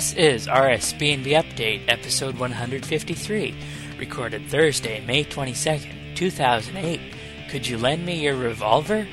This is RSB&B Update, episode 153, recorded Thursday, May 22nd, 2008. Could you lend me your revolver?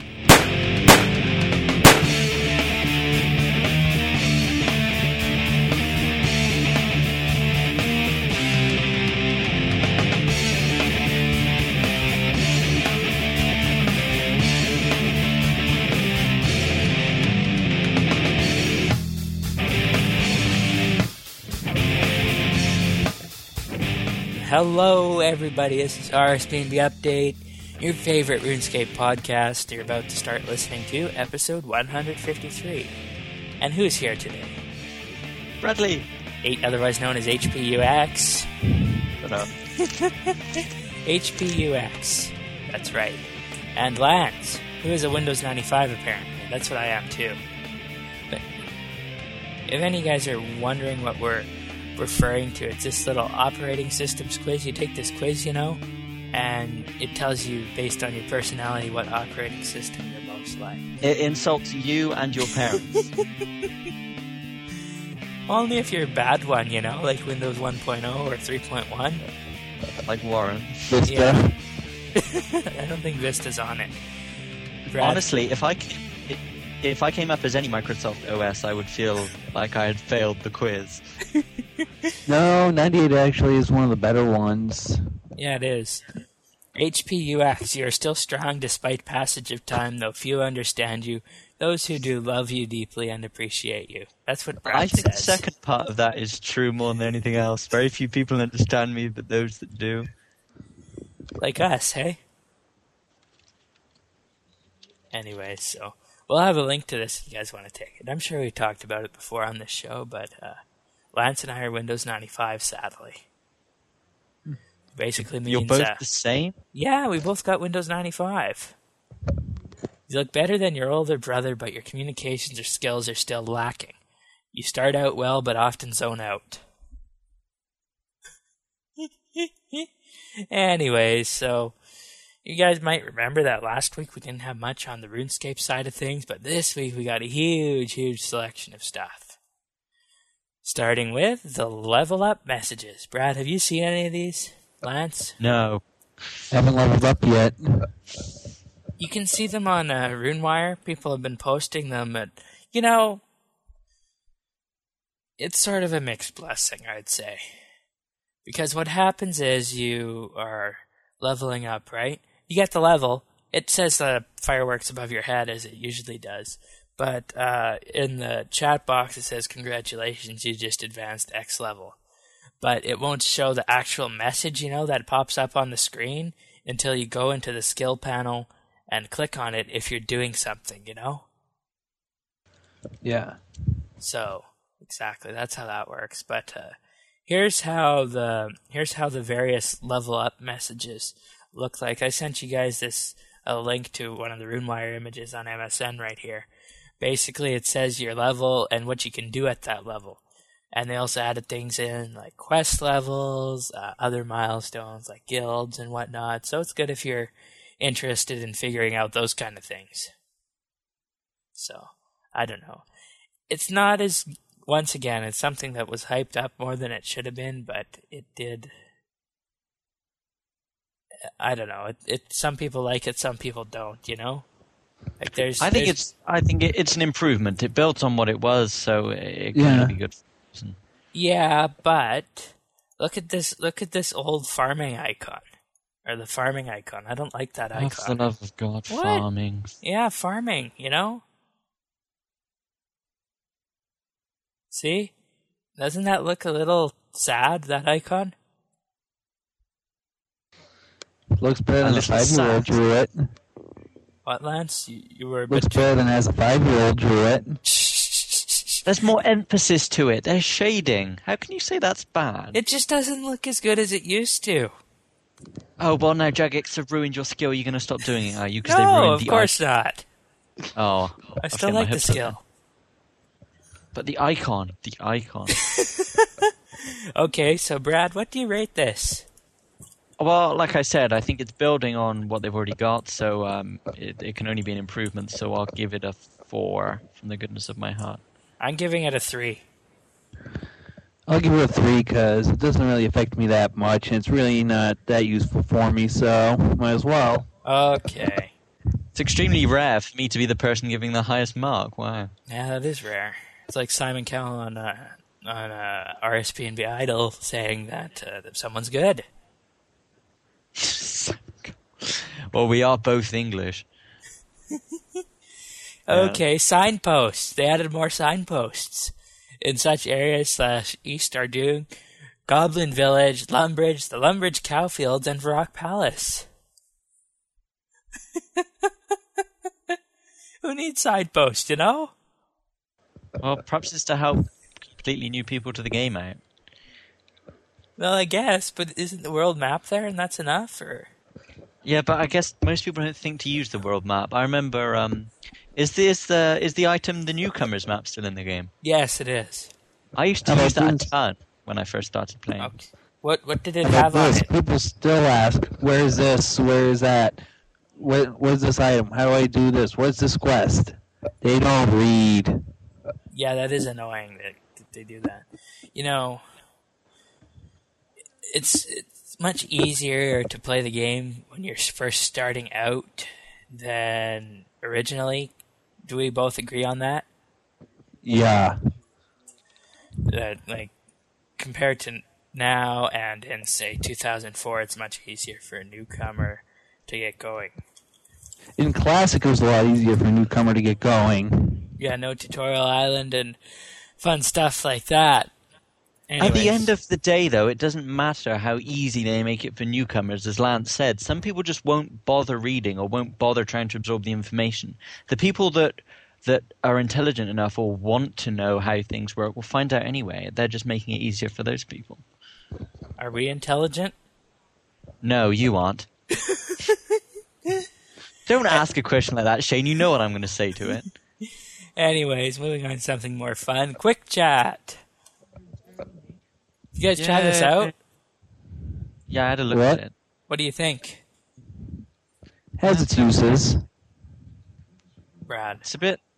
Hello everybody, this is RSB&B Update, your favorite RuneScape podcast. You're about to start listening to episode 153. And who's here today? Bradley! Otherwise known as HPUX. Shut up. HPUX, that's right. And Lance, who is a Windows 95 apparently. That's what I am too. But if any of you guys are wondering what we're referring to, it's this little operating systems quiz. You take this quiz, and it tells you based on your personality what operating system you're most like. It insults you and your parents. Only if you're a bad one, like Windows 1.0 or 3.1. Like Warren. Vista. Yeah. I don't think Vista's on it. Brad? Honestly, if I came up as any Microsoft OS, I would feel like I had failed the quiz. No, 98 actually is one of the better ones. Yeah, it is. HPUX, you are still strong despite passage of time, though few understand you. Those who do love you deeply and appreciate you. That's what Brad I think says. the second part of that is true more than anything else. Very few people understand me, but those that do. Like us, hey? Anyway, so we'll have a link to this if you guys want to take it. I'm sure we talked about it before on this show, but Lance and I are Windows 95, sadly. Basically means... You're both the same? Yeah, we both got Windows 95. You look better than your older brother, but your communications or skills are still lacking. You start out well, but often zone out. Anyways, so you guys might remember that last week we didn't have much on the RuneScape side of things, but this week we got a huge selection of stuff. Starting with the level up messages. Brad, have you seen any of these? Lance? No. Haven't leveled up yet. You can see them on RuneWire. People have been posting them, but, it's sort of a mixed blessing, I'd say. Because what happens is you are leveling up, right? You get the level. It says fireworks above your head, as it usually does. But in the chat box, it says, congratulations, you just advanced X level. But it won't show the actual message, that pops up on the screen until you go into the skill panel and click on it if you're doing something, Yeah. So, exactly, that's how that works. But here's how the various level up messages look like. I sent you guys a link to one of the RuneWire images on MSN right here. Basically, it says your level and what you can do at that level. And they also added things in like quest levels, other milestones like guilds and whatnot. So it's good if you're interested in figuring out those kind of things. So, I don't know. It's not as, once again, it's something that was hyped up more than it should have been, but it did. I don't know. Some people like it, some people don't, Like I think it's an improvement. It builds on what it was, so it can only be good. Yeah, but look at this old farming icon. Or the farming icon. I don't like that icon. For the love of God, what? Farming. Yeah, farming, See? Doesn't that look a little sad, that icon? Looks better than a 5-year-old drew it. What, Lance? You were a Looks bit better than as a 5-year-old drew it. There's more emphasis to it. There's shading. How can you say that's bad? It just doesn't look as good as it used to. Oh, well, now Jagex have ruined your skill. You're going to stop doing it, are you? 'Cause they No, ruined of the course not. Oh. I still like the skill. But the icon. Okay, so Brad, what do you rate this? Well, like I said, I think it's building on what they've already got, so it can only be an improvement, so I'll give it a 4 from the goodness of my heart. I'm giving it a 3. I'll give it a 3 because it doesn't really affect me that much, and it's really not that useful for me, so might as well. Okay. It's extremely rare for me to be the person giving the highest mark. Wow. Yeah, that is rare. It's like Simon Cowell on RSPNB Idol saying that someone's good. Well, we are both English. Okay, signposts. They added more signposts. In such areas / East Ardoon, Goblin Village, Lumbridge, the Lumbridge Cowfields, and Rock Palace. Who needs signposts, you know? Well, perhaps it's to help completely new people to the game out. Well, I guess, but isn't the world map there and that's enough? Or Yeah, but I guess most people don't think to use the world map. I remember, is the item the newcomers map still in the game? yes, it is. I used to use that a ton when I first started playing. Okay. What did it How about have on this? it? People still ask, where is this? Where is that? What's this item? How do I do this? What's this quest? They don't read. Yeah, that is annoying that they do that. You know, it's much easier to play the game when you're first starting out than originally. Do we both agree on that? Yeah. That, like, compared to now and in, say, 2004, it's much easier for a newcomer to get going. In Classic, it was a lot easier for a newcomer to get going. Yeah, no tutorial island and fun stuff like that. At the Anyways. end of the day, though, it doesn't matter how easy they make it for newcomers, as Lance said. Some people just won't bother reading or won't bother trying to absorb the information. The people that are intelligent enough or want to know how things work will find out anyway. They're just making it easier for those people. Are we intelligent? No, you aren't. Don't ask a question like that, Shane. You know what I'm going to say to it. Anyways, moving on to something more fun. Quick chat. You guys try this out? Yeah, I had a look What? at it. What do you think, Has its uses. Brad? It's a bit.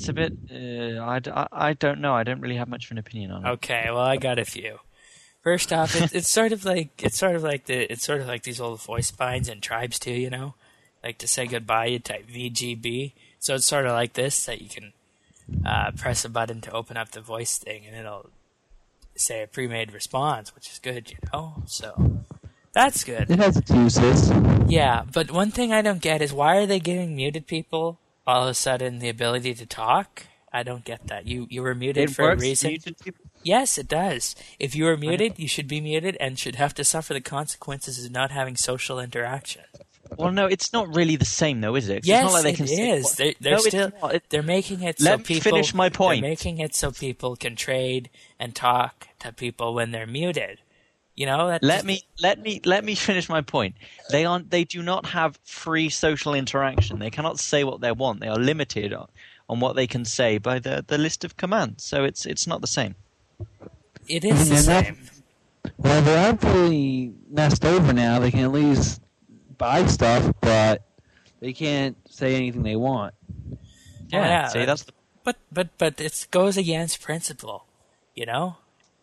I don't know. I don't really have much of an opinion on it. Okay, well, I got a few. First off, it's sort of like these old voice binds and tribes too, you know, like to say goodbye, you type VGB. So it's sort of like this that you can press a button to open up the voice thing, and it'll say a pre-made response, which is good, you know. So that's good. It has its uses. Yeah, but one thing I don't get is why are they giving muted people all of a sudden the ability to talk? I don't get that. You were muted It for a works. reason. Muted people- Yes, it does. If you are muted, you should be muted and should have to suffer the consequences of not having social interaction. Well, no, it's not really the same, though, is it? 'Cause Yes, it's not like they it can is. They're No, it's still not. they're making it Let so me people finish my point. They're making it so people can trade and talk to people when they're muted. You know, that Let me finish my point. They do not have free social interaction. They cannot say what they want. They are limited on what they can say by the list of commands. So it's not the same. it is the They're not- same. Well, they are fully messed over now. They can at least buy stuff, but they can't say anything they want. Yeah, See, that's the, But it goes against principle, you know?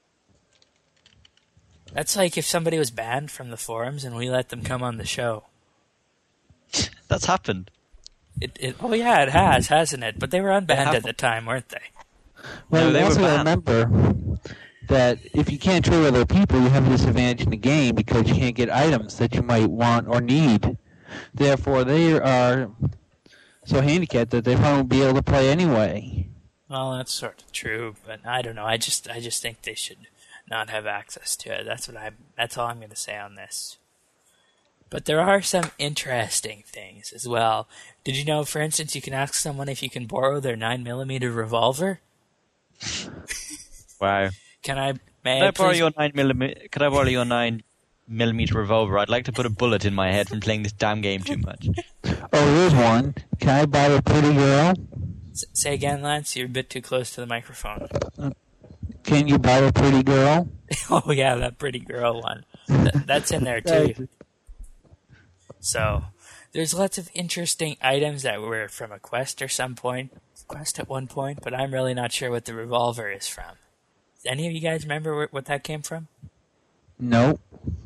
That's like if somebody was banned from the forums and we let them come on the show. that's happened. Oh yeah, it has, hasn't it? But they were unbanned have- at the time, weren't they? Well, No, you they were also banned. remember that if you can't trade with other people, you have a disadvantage in the game because you can't get items that you might want or need. Therefore, they are so handicapped that they probably won't be able to play anyway. Well, that's sort of true, but I don't know. I just think they should not have access to it. That's all I'm going to say on this. But there are some interesting things as well. Did you know, for instance, you can ask someone if you can borrow their 9mm revolver? Wow. Can I? May Could I borrow please- your 9mm? Could I borrow your 9mm revolver? I'd like to put a bullet in my head from playing this damn game too much. Oh, here's one. Can I buy a pretty girl? Say again, Lance. You're a bit too close to the microphone. Can you buy a pretty girl? Oh yeah, that pretty girl one. That's in there too. So there's lots of interesting items that were from a quest at one point, but I'm really not sure what the revolver is from. Any of you guys remember what that came from? Nope.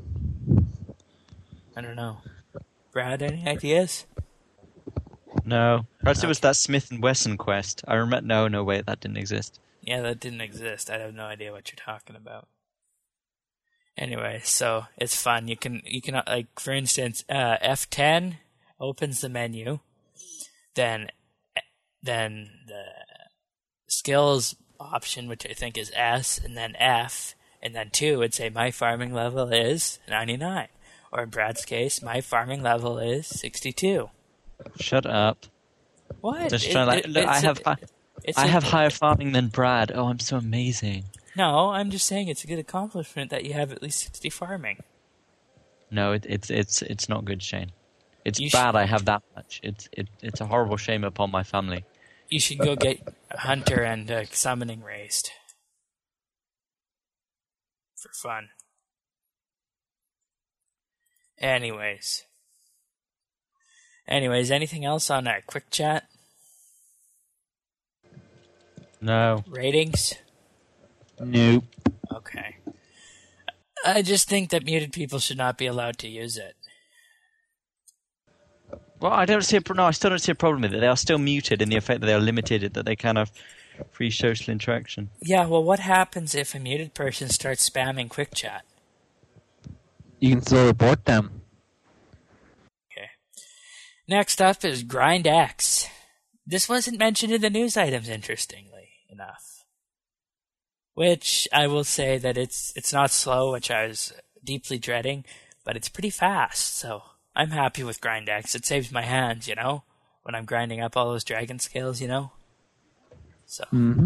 I don't know. Brad, any ideas? No. Perhaps it was that Smith & Wesson quest. I remember. No, wait, that didn't exist. Yeah, that didn't exist. I have no idea what you're talking about. Anyway, so it's fun. You can like, for instance, F10 opens the menu, then the skills option, which I think is S, and then F, and then 2 would say my farming level is 99, or in Brad's case, my farming level is 62. Shut up. What? Just trying to, look, I have higher farming than Brad. Oh, I'm so amazing. No, I'm just saying it's a good accomplishment that you have at least 60 farming. No, it's not good, Shane. It's bad I have that much. It's a horrible shame upon my family. You should go get Hunter and Summoning raised. For fun. Anyways, anything else on our quick chat? No. Ratings? Nope. Okay. I just think that muted people should not be allowed to use it. Well, I still don't see a problem with it. They are still muted in the effect that they are limited, that they can't have free social interaction. Yeah, well, what happens if a muted person starts spamming quick chat? You can still report them. Okay. Next up is GrindX. This wasn't mentioned in the news items, interestingly enough. Which I will say that it's not slow, which I was deeply dreading, but it's pretty fast, so I'm happy with GrindX. It saves my hands, when I'm grinding up all those dragon scales, So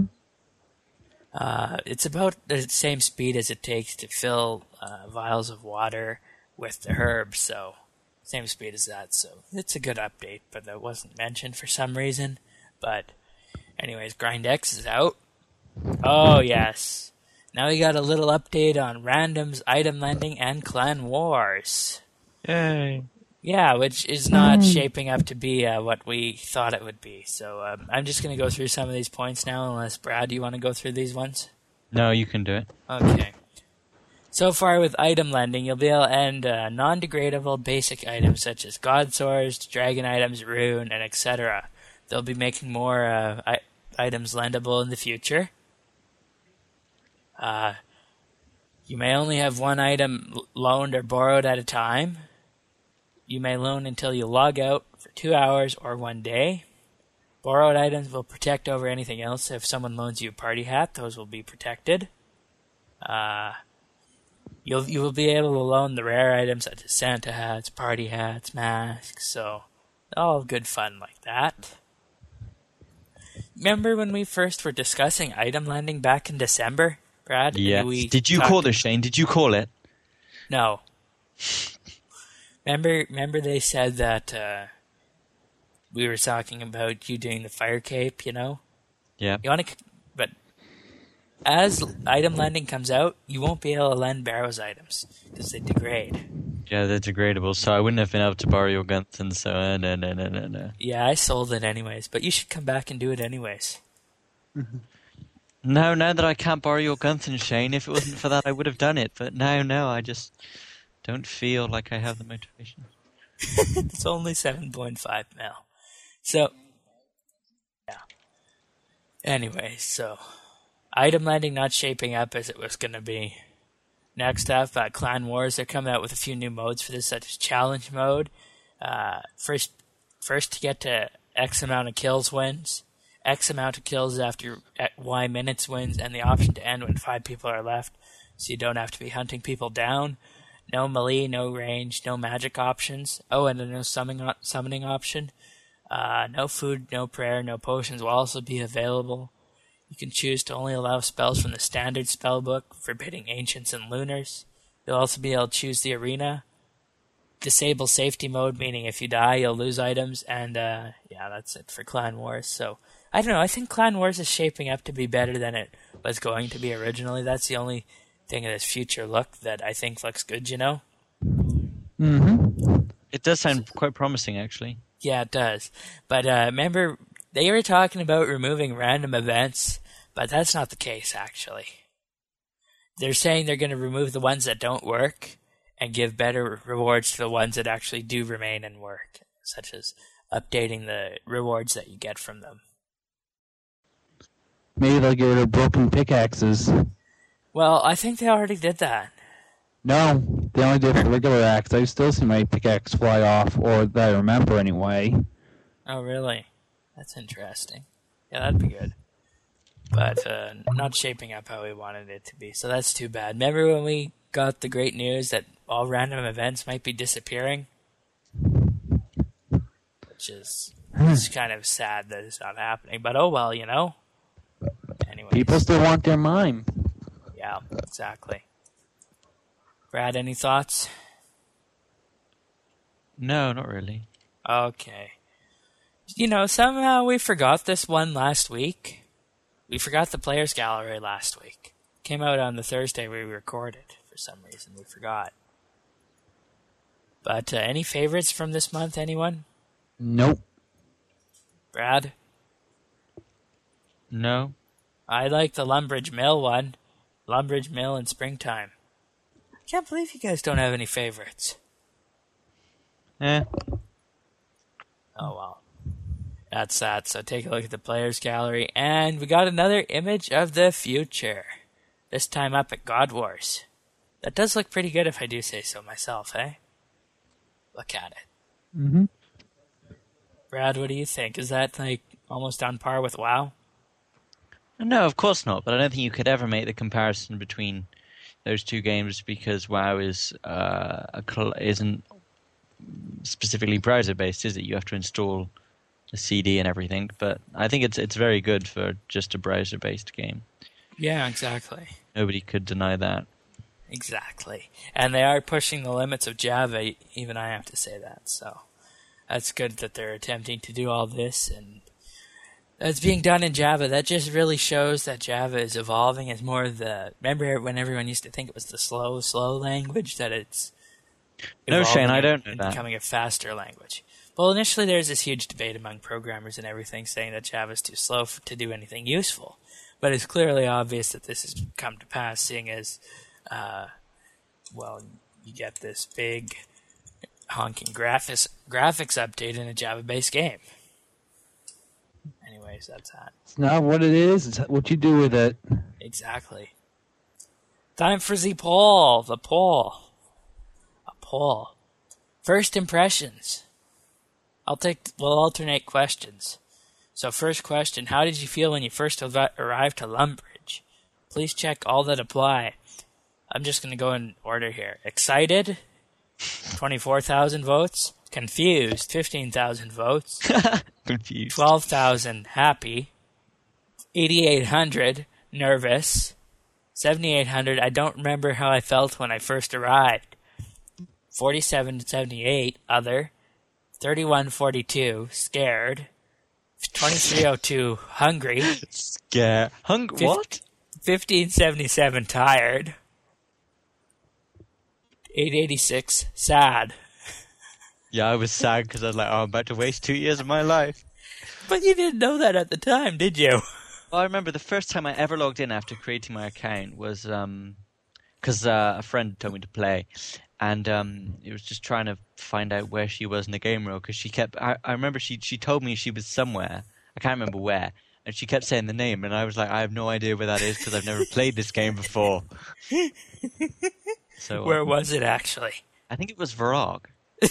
it's about the same speed as it takes to fill vials of water with the herbs, so same speed as that, so it's a good update, but that wasn't mentioned for some reason. But anyways, GrindX is out. Oh, yes. Now we got a little update on randoms, item lending, and clan wars. Yay. Yeah, which is not shaping up to be what we thought it would be. So I'm just going to go through some of these points now, unless, Brad, do you want to go through these ones? No, you can do it. Okay. So far with item lending, you'll be able to end non-degradable basic items such as god swords, dragon items, rune, and etc. They'll be making more items lendable in the future. You may only have one item loaned or borrowed at a time. You may loan until you log out for 2 hours or 1 day. Borrowed items will protect over anything else. If someone loans you a party hat, those will be protected. You will be able to loan the rare items such as Santa hats, party hats, masks, so all good fun like that. Remember when we first were discussing item lending back in December, Brad? Yes. Did you call this, Shane? Did you call it? No. Remember they said that we were talking about you doing the fire cape, Yeah. But as item lending comes out, you won't be able to lend Barrows items because they degrade. Yeah, they're degradable, so I wouldn't have been able to borrow your Gunther, so no. Yeah, I sold it anyways, but you should come back and do it anyways. No, now that I can't borrow your Gunther, Shane, if it wasn't for that I would have done it, but no, I just don't feel like I have the motivation. It's only 7.5 mil. So, yeah. Anyway, so item lending not shaping up as it was going to be. Next up, Clan Wars. They're coming out with a few new modes for this, such as Challenge Mode. First to get to X amount of kills wins. X amount of kills after Y minutes wins, and the option to end when 5 people are left, so you don't have to be hunting people down. No melee, no range, no magic options. Oh, and no summoning option. No food, no prayer, no potions will also be available. You can choose to only allow spells from the standard spellbook, forbidding ancients and lunars. You'll also be able to choose the arena. Disable safety mode, meaning if you die, you'll lose items. And, that's it for Clan Wars. So, I don't know. I think Clan Wars is shaping up to be better than it was going to be originally. That's the only thing in this future look that I think looks good, It does sound quite promising, actually. Yeah, it does. But remember, they were talking about removing random events, but that's not the case, actually. they're saying they're going to remove the ones that don't work and give better rewards to the ones that actually do remain and work, such as updating the rewards that you get from them. Maybe they'll get rid of broken pickaxes. Well, I think they already did that. No, they only did it for regular axe. I still see my pickaxe fly off, or that I remember anyway. Oh, really? That's interesting. Yeah, that'd be good. But not shaping up how we wanted it to be, so that's too bad. Remember when we got the great news that all random events might be disappearing? Which is it's kind of sad that it's not happening, but oh well, you know? Anyways. People still want their mime. Yeah, exactly. Brad, any thoughts? No, not really. Okay. You know, somehow we forgot this one last week. We forgot the Players Gallery last week. Came out on the Thursday we recorded. For some reason, we forgot. But any favorites from this month, anyone? Nope. Brad? No. I like the Lumbridge Mill one. Lumbridge Mill in springtime. I can't believe you guys don't have any favorites. Eh. Oh, well. That's that. So take a look at the Players Gallery. And we got another image of the future. This time up at God Wars. That does look pretty good if I do say so myself, eh? Look at it. Mm-hmm. Brad, what do you think? Is that like almost on par with WoW? No, of course not. But I don't think you could ever make the comparison between those two games because WoW isn't specifically browser-based, is it? You have to install a CD and everything. But I think it's very good for just a browser-based game. Yeah, exactly. Nobody could deny that. Exactly. And they are pushing the limits of Java, even I have to say that. So that's good that they're attempting to do all this, and that's being done in Java. That just really shows that Java is evolving as more of the... Remember when everyone used to think it was the slow language, that it's No, Shane, I don't know and that. becoming a faster language. Well, initially there was this huge debate among programmers and everything saying that Java's too slow to do anything useful. But it's clearly obvious that this has come to pass, seeing as, you get this big honking graphics update in a Java-based game. Anyways, that's that. It's not what it is, it's what you do with it. Exactly. Time for the poll. A poll. First impressions. We'll alternate questions. So first question, how did you feel when you first arrived to Lumbridge? Please check all that apply. I'm just going to go in order here. Excited, 24,000 votes. Confused, 15,000 votes. Confused. 12,000 happy. 8,800 nervous. 7,800 I don't remember how I felt when I first arrived. 47 to 78 other. 3142 scared. 2302 hungry. Scare. What? 1577 tired. 886 sad. Yeah, I was sad because I was like, I'm about to waste 2 years of my life. But you didn't know that at the time, did you? Well, I remember the first time I ever logged in after creating my account was because a friend told me to play. And it was just trying to find out where she was in the game room because she kept... I remember she told me she was somewhere. I can't remember where. And she kept saying the name. And I was like, I have no idea where that is because I've never played this game before. So where was it, actually? I think it was Varog.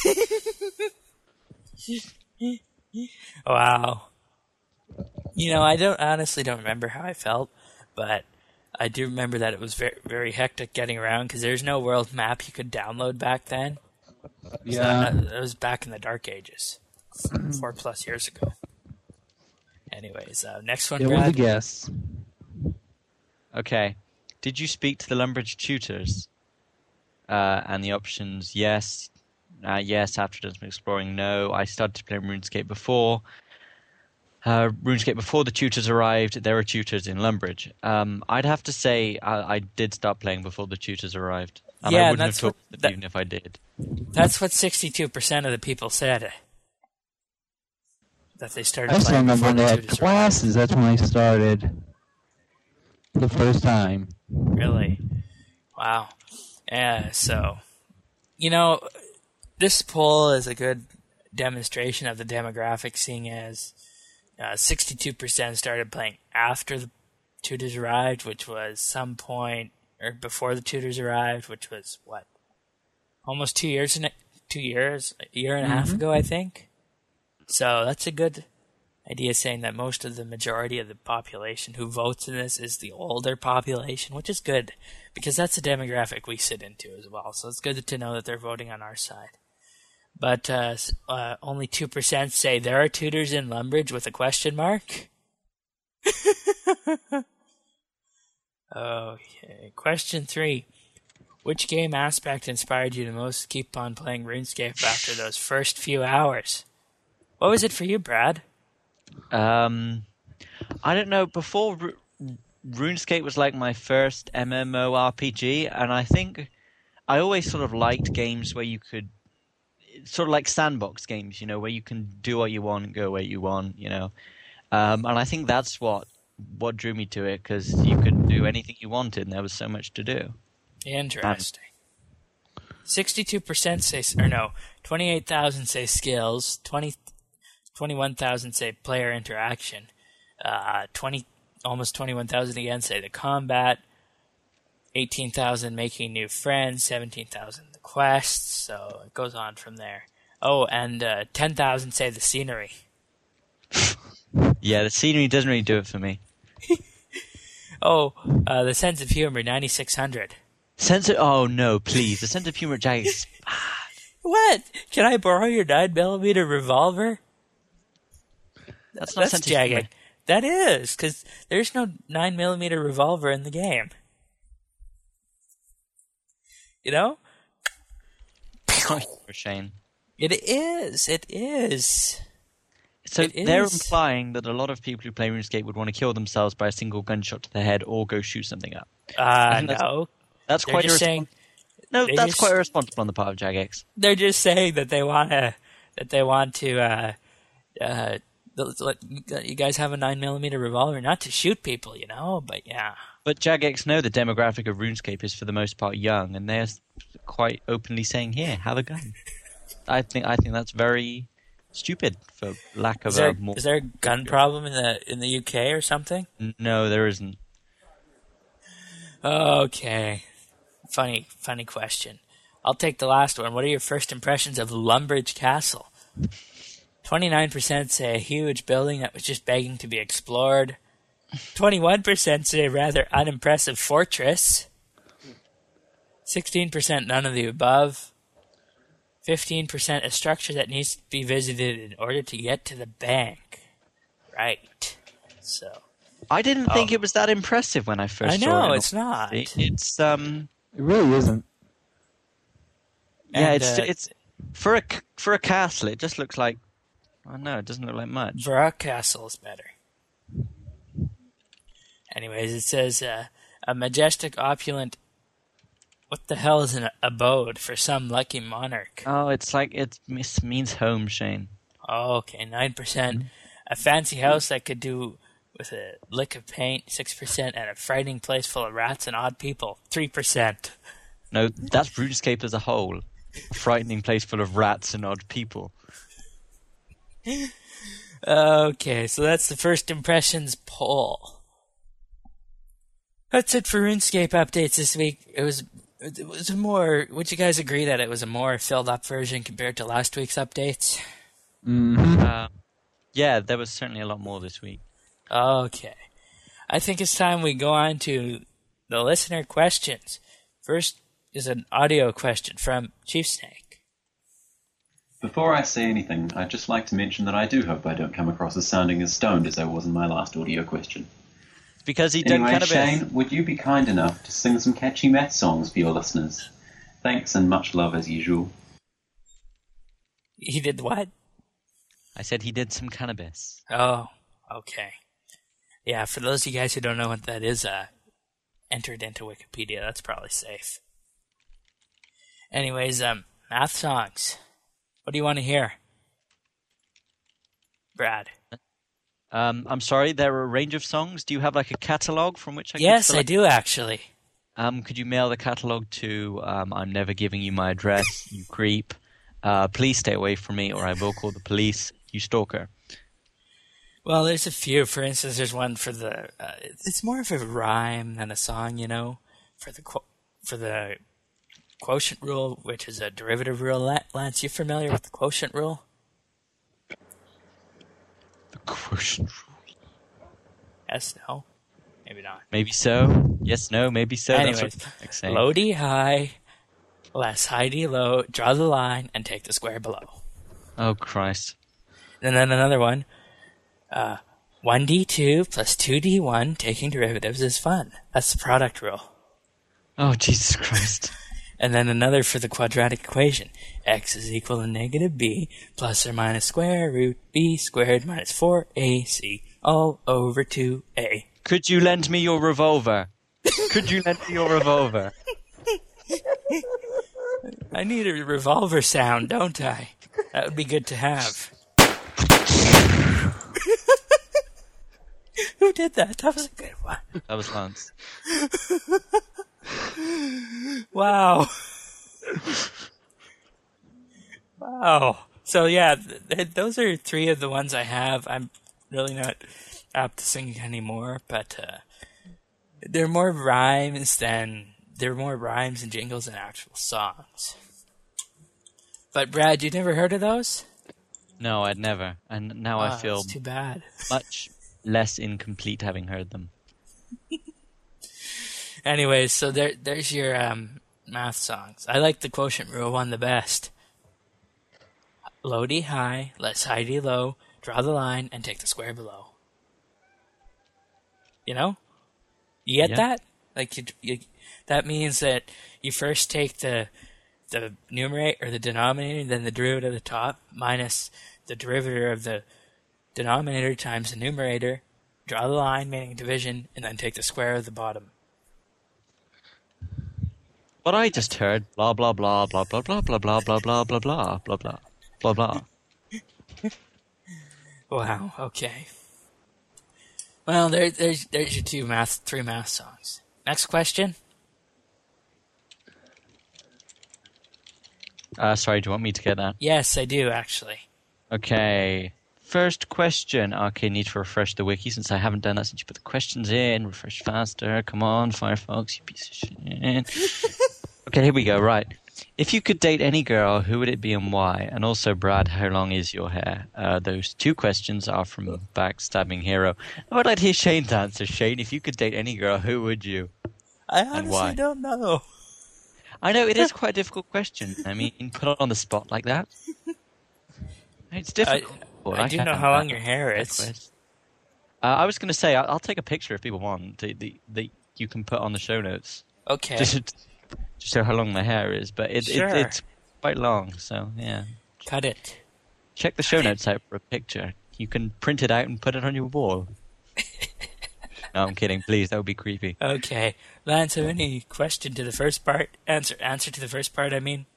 Wow. You know, I honestly don't remember how I felt, but I do remember that it was very, very hectic getting around because there's no world map you could download back then. Yeah. So it was back in the dark ages, 4+ years ago. Anyways, next one, It was Brad. a guess. Okay. Did you speak to the Lumbridge tutors? And the options, yes. Yes, after done some exploring, no. I started to play RuneScape before. RuneScape before the tutors arrived. There were tutors in Lumbridge. I'd have to say I did start playing before the tutors arrived. And Yeah, I and wouldn't have that's talked what- to them even if I did. That's what 62% of the people said. That they started I still playing remember before when they the had tutors classes. That's when I started. The first time. arrived. Really? Wow. So, this poll is a good demonstration of the demographic, seeing as 62% started playing after the tutors arrived, which was some point, or before the tutors arrived, which was, what, almost 2 years, a year and a half ago, I think. So that's a good idea, saying that most of the majority of the population who votes in this is the older population, which is good, because that's a demographic we sit into as well. So it's good to know that they're voting on our side. But only 2% say there are tutors in Lumbridge with a question mark. Okay, question 3. Which game aspect inspired you the most to keep on playing RuneScape after those first few hours? What was it for you, Brad? I don't know. Before RuneScape was like my first MMORPG, and I think I always sort of liked games where you could, sort of like sandbox games, where you can do what you want and go where you want, and I think that's what drew me to it, because you could do anything you wanted, and there was so much to do. Interesting. 62% say, 28,000 say skills, 21,000 say player interaction, almost 21,000 again say the combat, 18,000 making new friends, 17,000 the quests, so it goes on from there. Oh, and 10,000 say the scenery. Yeah, the scenery doesn't really do it for me. The sense of humor, 9,600. Oh no, please. The sense of humor, Jagex. What? Can I borrow your 9mm revolver? That's not sense of humor. That is, because there's no 9mm revolver in the game. Shane. It is. So they're implying that a lot of people who play RuneScape would want to kill themselves by a single gunshot to the head or go shoot something up. No. That's quite irresponsible. No, that's quite irresponsible on the part of Jagex. They're just saying that they want to let you guys have a 9mm revolver, not to shoot people, but yeah. But Jagex know the demographic of RuneScape is for the most part young, and they're quite openly saying, "Here, have a gun." I think that's very stupid, for lack of a more. Is there a gun problem in the UK or something? No, there isn't. Okay, funny question. I'll take the last one. What are your first impressions of Lumbridge Castle? 29% say a huge building that was just begging to be explored. 21% say a rather unimpressive fortress. 16% none of the above. 15% a structure that needs to be visited in order to get to the bank. Right. So I didn't think it was that impressive when I first saw it. I know, it's not. It's It really isn't. Yeah, it's for a castle. It just looks like, I don't know, it doesn't look like much. Vrak Castle is better. Anyways, it says a majestic, opulent. What the hell is an abode for some lucky monarch? Oh, it's like it means home, Shane. Oh, okay, 9%. A fancy house that could do with a lick of paint, 6%, and a frightening place full of rats and odd people, 3%. No, that's RuneScape as a whole. A frightening place full of rats and odd people. Okay, so that's the first impressions poll. That's it for RuneScape updates this week. It was a more. Would you guys agree that it was a more filled up version compared to last week's updates? Mm-hmm. Yeah, there was certainly a lot more this week. Okay, I think it's time we go on to the listener questions. First is an audio question from Chief Snake. Before I say anything, I'd just like to mention that I do hope I don't come across as sounding as stoned as I was in my last audio question. Because he anyway, done cannabis. Shane, would you be kind enough to sing some catchy math songs for your listeners? Thanks and much love as usual. He did what? I said he did some cannabis. Oh, okay. Yeah, for those of you guys who don't know what that is, entered into Wikipedia. That's probably safe. Anyways, math songs. What do you want to hear? Brad. I'm sorry, there are a range of songs. Do you have like a catalogue from which I can Yes, select? I do actually. Could you mail the catalogue to I'm never giving you my address, you creep. Please stay away from me or I will call the police, you stalker. Well, there's a few. For instance, there's one for the. It's more of a rhyme than a song, you know, for the quotient rule, which is a derivative rule. Lance, you familiar with the quotient rule? The quotient rule. Yes, no, maybe not. Maybe so. Yes, no, maybe so. Anyways, low D high, less high D low. Draw the line and take the square below. Oh Christ! And then another one. 1D2 plus 2D1 taking derivatives is fun. That's the product rule. Oh, Jesus Christ. And then another for the quadratic equation. X is equal to negative b plus or minus square root b squared minus 4ac all over 2a. Could you lend me your revolver? Could you lend me your revolver? I need a revolver sound, don't I? That would be good to have. Who did that? That was a good one. That was Lance. Wow. Wow. So yeah, those are three of the ones I have. I'm really not apt to sing anymore, but they're more rhymes and jingles than actual songs. But Brad, you never heard of those? No, I'd never. And now I feel that's too bad. much less incomplete having heard them. Anyways, so there's your math songs. I like the quotient rule one the best. Low D high, less high D low, draw the line, and take the square below. You know? You get that? Like that means that you first take the numerator or the denominator, then the derivative at the top, minus the derivative of the denominator times the numerator, draw the line, meaning division, and then take the square of the bottom. What I just heard, blah blah blah blah blah blah blah blah blah blah blah blah blah blah blah blah. Wow. Okay. Well, there's your three math songs. Next question. Sorry, do you want me to get that? Yes, I do actually. Okay. First question. Okay, need to refresh the wiki since I haven't done that since you put the questions in. Refresh faster. Come on, Firefox, you piece of shit. Okay, here we go. Right. If you could date any girl, who would it be and why? And also, Brad, how long is your hair? Those two questions are from Backstabbing Hero. I would like to hear Shane's answer. Shane, if you could date any girl, who would you? I honestly don't know. I know, it is quite a difficult question. I mean, put it on the spot like that. It's difficult. I do know how long your hair is. I was going to say, I'll take a picture if people want that you can put on the show notes. Okay. Just show how long my hair is, but it's quite long, so yeah. Cut it. Check the show notes out for a picture. You can print it out and put it on your wall. No, I'm kidding. Please, that would be creepy. Okay. Lance, have any question to the first part? Answer to the first part, I mean?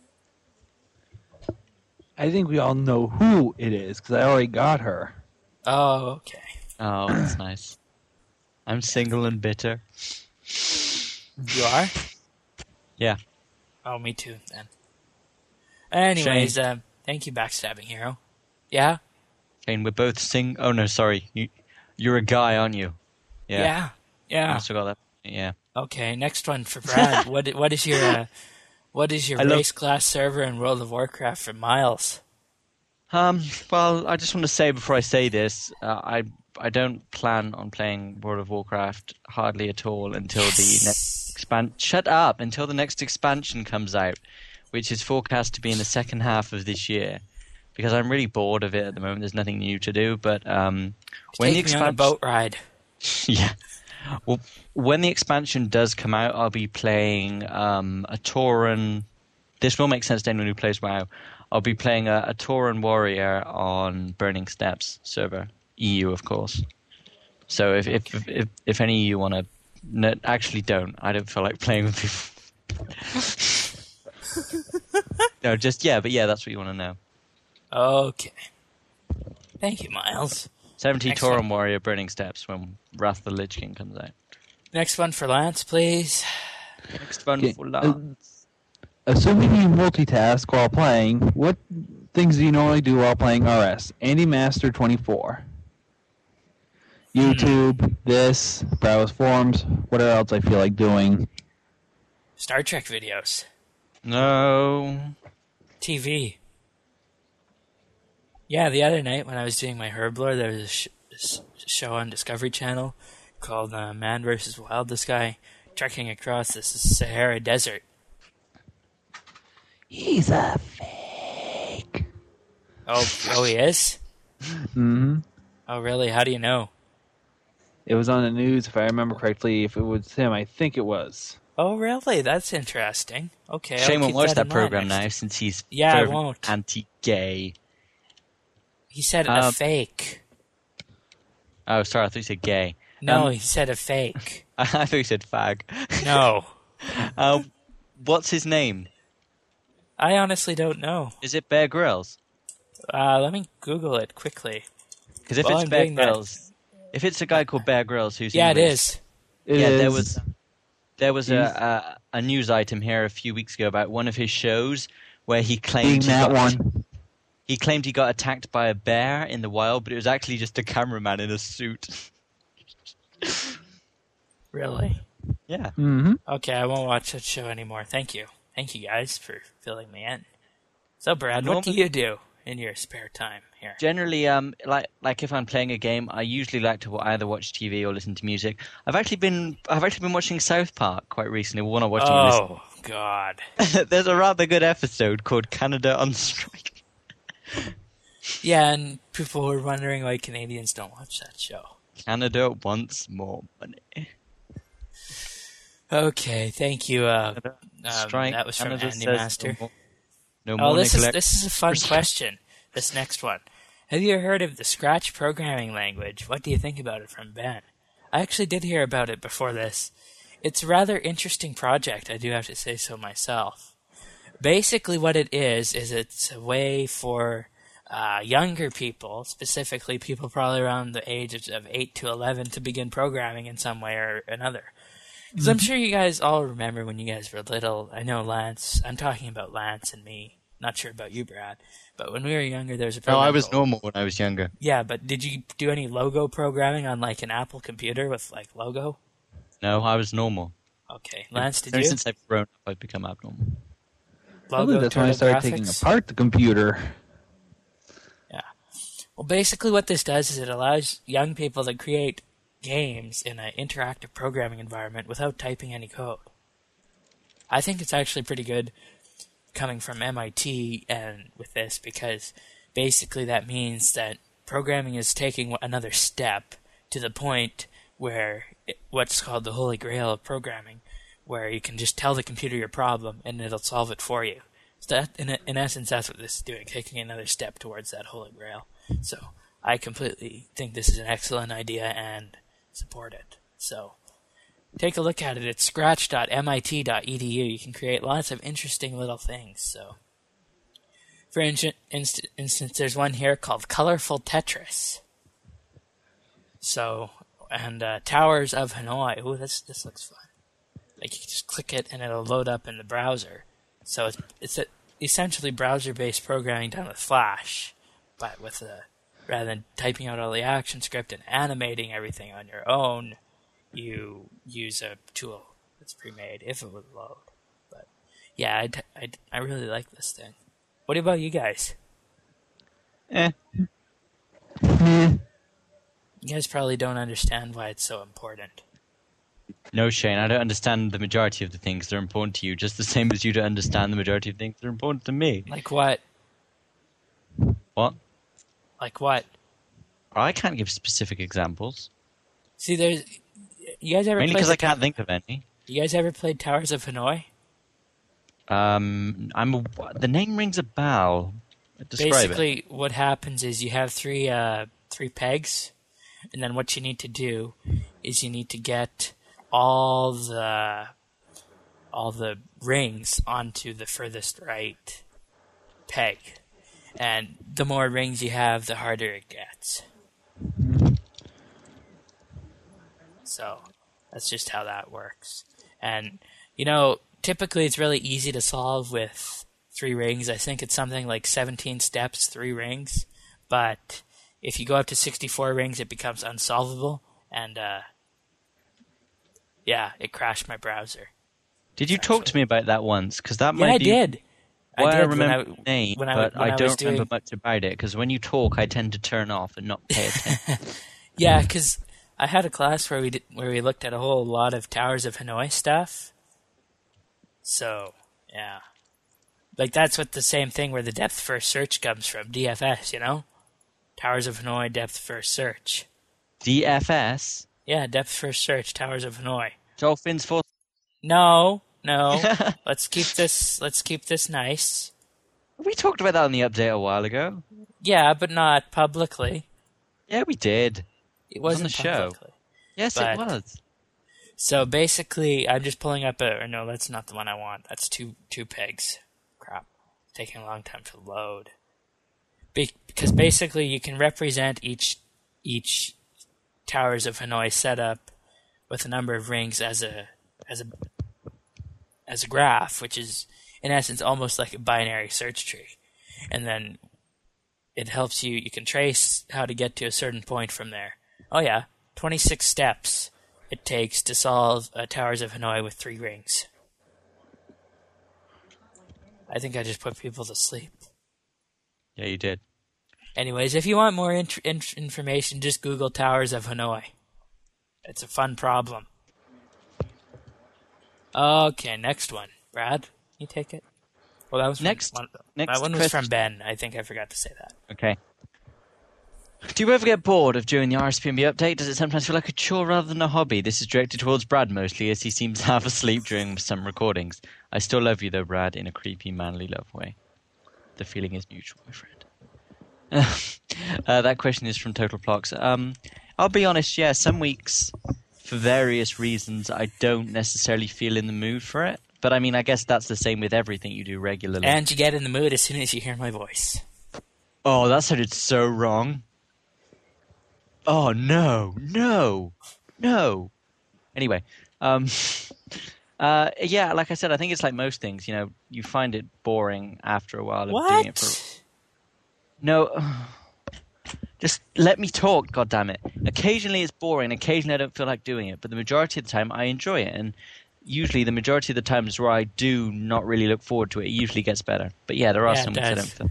I think we all know who it is, because I already got her. Oh, okay. Oh, that's nice. I'm single and bitter. You are? Yeah. Oh, me too, then. Anyways, thank you, Backstabbing Hero. Yeah? Shane, we're both Oh, no, sorry. You're a guy, aren't you? Yeah. I also got that. Yeah. Okay, next one for Brad. what is your race class server in World of Warcraft for Miles? Well, I just want to say before I say this, I don't plan on playing World of Warcraft hardly at all until the next until the next expansion comes out, which is forecast to be in the second half of this year. Because I'm really bored of it at the moment. There's nothing new to do. But when the expansion, on a boat ride. Yeah. Well, when the expansion does come out, I'll be playing a Tauren. This will make sense to anyone who plays WoW. I'll be playing a Tauren warrior on Burning Steppes server, EU, of course. So if any of you want to, no, actually don't. I don't feel like playing with people. No, just but that's what you want to know. Okay. Thank you, Miles. 70 Tauren warrior Burning Steppes when Wrath of the Lich King comes out. Next one for Lance, please. Next one Okay, for Lance. Assuming you multitask while playing, what things do you normally do while playing RS? Andy Master 24. YouTube, this, browse forums, what else I feel like doing. Star Trek videos. No. TV. Yeah, the other night when I was doing my herblore, there was a show on Discovery Channel called Man vs. Wild. This guy trekking across this Sahara Desert. He's a fake. Oh, he is? Mm-hmm. Oh, really? How do you know? It was on the news, if I remember correctly. If it was him, I think it was. Oh, really? That's interesting. Okay, Shane I'll won't keep watch in that mind program next. now since he's Yeah, I fervent won't. anti-gay. He said a fake. Oh, sorry, I thought you said gay. No, he said a fake. I thought you said fag. No. What's his name? I honestly don't know. Is it Bear Grylls? Let me Google it quickly. Because if While it's I'm Bear doing that- Grylls, if it's a guy called Bear Grylls who's Yeah, it English, is. It yeah, is. there was a news item here a few weeks ago about one of his shows where he Being claimed that one. he claimed he got attacked by a bear in the wild, but it was actually just a cameraman in a suit. Really? Yeah. Mm-hmm. Okay, I won't watch that show anymore. Thank you. Thank you guys for filling me in. So, Brad, what do Normally- you do in your spare time here? Generally, like if I'm playing a game, I usually like to either watch TV or listen to music. I've actually been watching South Park quite recently. One I'm watching. Oh, God. There's a rather good episode called Canada on Strike. Yeah, and people were wondering why Canadians don't watch that show. Canada wants more money. Okay, thank you. Strike. That was from Canada Andy says Master. No Oh, more this is neglect. a fun question. This next one. Have you heard of the Scratch programming language? What do you think about it from Ben? I actually did hear about it before this. It's a rather interesting project, I do have to say so myself. Basically what it is it's a way for younger people, specifically people probably around the age of 8 to 11, to begin programming in some way or another. Because I'm sure you guys all remember when you guys were little. I know Lance, I'm talking about Lance and me. Not sure about you, Brad. But when we were younger, there was a No, program I was called- normal when I was younger. Yeah, but did you do any logo programming on like an Apple computer with like logo? No, I was normal. Okay. Lance, did Ever you? since I've grown up, I've become abnormal. I believe that's when I started taking graphics? apart the computer. Yeah. Well, basically what this does is it allows young people to create games in an interactive programming environment without typing any code. I think it's actually pretty good coming from MIT and with this because basically that means that programming is taking another step to the point where what's called the holy grail of programming, where you can just tell the computer your problem and it'll solve it for you. So that, in essence, that's what this is doing, taking another step towards that holy grail. So I completely think this is an excellent idea and support it. So take a look at it. It's scratch.mit.edu. You can create lots of interesting little things. So, for instance, there's one here called Colorful Tetris. So, and Towers of Hanoi. Ooh, this looks fun. Like you can just click it and it'll load up in the browser. So it's essentially browser-based programming done with Flash, but with rather than typing out all the action script and animating everything on your own, you use a tool that's pre-made if it would load. But yeah, I really like this thing. What about you guys? Eh. You guys probably don't understand why it's so important. No, Shane, I don't understand the majority of the things that are important to you, just the same as you don't understand the majority of things that are important to me. Like what? What? Like what? I can't give specific examples. See, you guys ever Mainly played because I can't think of any. You guys ever played Towers of Hanoi? The name rings a bell. Describe Basically, what happens is you have three pegs, and then what you need to do is you need to get all the rings onto the furthest right peg, and the more rings you have, the harder it gets. So That's just how that works. And, typically it's really easy to solve with 3 rings. I think it's something like 17 steps, 3 rings. But if you go up to 64 rings, it becomes unsolvable. And, it crashed my browser. Did you talk to me about that once? Because that Yeah, might I be did. why I did remember the name, when but I was don't doing- remember much about it. Because when you talk, I tend to turn off and not pay attention. Yeah, because I had a class where we looked at a whole lot of Towers of Hanoi stuff. So, yeah. Like, that's what the same thing where the depth first search comes from, DFS, Towers of Hanoi depth first search. DFS? Yeah, depth first search, Towers of Hanoi. Dolphins for... No. Let's keep this nice. We talked about that on the update a while ago. Yeah, but not publicly. Yeah, we did. It wasn't on the show. publicly. Yes, But- it was. So basically, I'm just pulling up no, that's not the one I want. That's two pegs. Crap. It's taking a long time to load. Because basically you can represent each Towers of Hanoi setup with a number of rings as a graph, which is in essence almost like a binary search tree. And then it helps you can trace how to get to a certain point from there. Oh yeah, 26 steps it takes to solve Towers of Hanoi with 3 rings. I think I just put people to sleep. Yeah, you did. Anyways, if you want more information, just Google Towers of Hanoi. It's a fun problem. Okay, next one. Brad, you take it? Well, that was Next that one was question. from Ben. I think I forgot to say that. Okay. Do you ever get bored of doing the RSPNB update? Does it sometimes feel like a chore rather than a hobby? This is directed towards Brad mostly, as he seems half asleep during some recordings. I still love you though, Brad, in a creepy, manly love way. The feeling is mutual, my friend. That question is from Total Plox. I'll be honest, yeah, some weeks, for various reasons, I don't necessarily feel in the mood for it. But I mean, I guess that's the same with everything you do regularly. And you get in the mood as soon as you hear my voice. Oh, that sounded so wrong. Oh, no. Anyway, yeah, like I said, I think it's like most things, you find it boring after a while of doing it for... No, just let me talk, goddammit. Occasionally it's boring, occasionally I don't feel like doing it, but the majority of the time I enjoy it, and usually the majority of the times where I do not really look forward to it, it usually gets better. But yeah, there are some weeks I don't feel...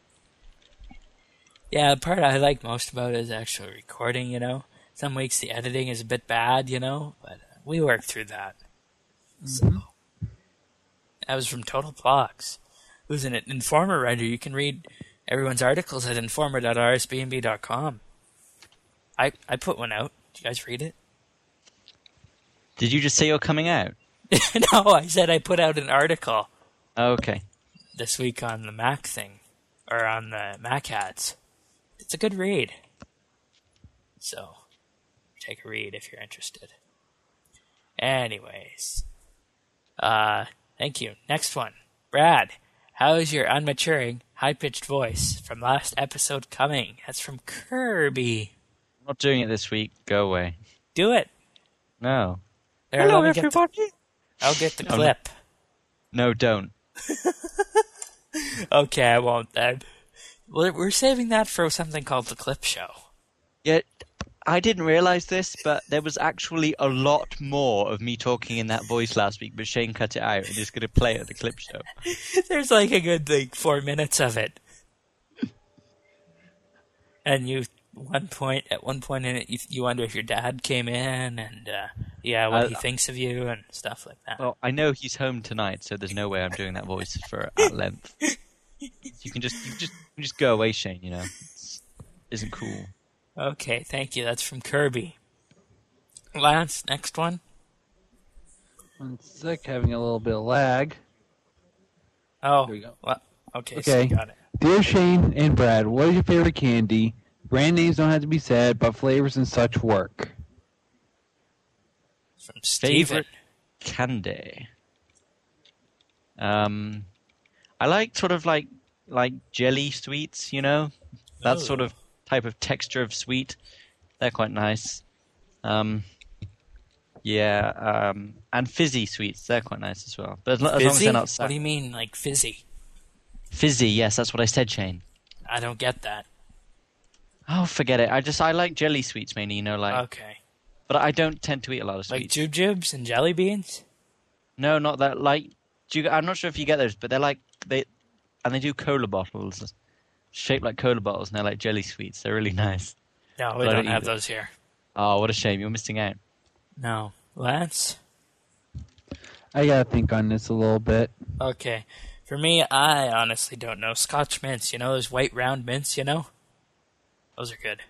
Yeah, the part I like most about it is actually recording, Some weeks the editing is a bit bad, but we work through that. So, that was from Total Plox, who's an Informer writer. You can read everyone's articles at informer.rsbnb.com. I put one out. Did you guys read it? Did you just say you're coming out? No, I said I put out an article Okay. this week on the Mac thing, or on the Mac ads. It's a good read. So, take a read if you're interested. Anyways. Thank you. Next one. Brad, how is your unmaturing, high-pitched voice from last episode coming? That's from Kirby. I'm not doing it this week. Go away. Do it. No. There, Hello, let me everybody. I'll get the clip. No, don't. Okay, I won't then. We're saving that for something called the clip show. Yeah, I didn't realize this, but there was actually a lot more of me talking in that voice last week, but Shane cut it out and is going to play it at the clip show. There's like a good 4 minutes of it. And at one point in it, you wonder if your dad came in and, what he thinks of you and stuff like that. Well, I know he's home tonight, so there's no way I'm doing that voice for at length. You can just go away, Shane, It isn't cool. Okay, thank you. That's from Kirby. Lance, next one. One sec, having a little bit of lag. Oh, There we go. well, okay, so you got it. Dear Shane and Brad, what is your favorite candy? Brand names don't have to be said, but flavors and such work. From Steven. Favorite candy. I like sort of like jelly sweets, That sort of type of texture of sweet. They're quite nice. Yeah, and fizzy sweets. They're quite nice as well. But as long as Fizzy? they're not What do you mean, like fizzy? fizzy, yes, that's what I said, Shane. I don't get that. Oh, forget it. I like jelly sweets mainly, Okay. but I don't tend to eat a lot of Like sweets. jujubes and jelly beans? No, not that. I'm not sure if you get those, but they do cola bottles, shaped like cola bottles, and they're like jelly sweets. They're really nice. No, But we I don't don't have eat those here. Oh, what a shame! You're missing out. No. Lance? I gotta think on this a little bit. Okay. For me, I honestly don't know. Scotch mints, you know, those white round mints, you know? Those are good.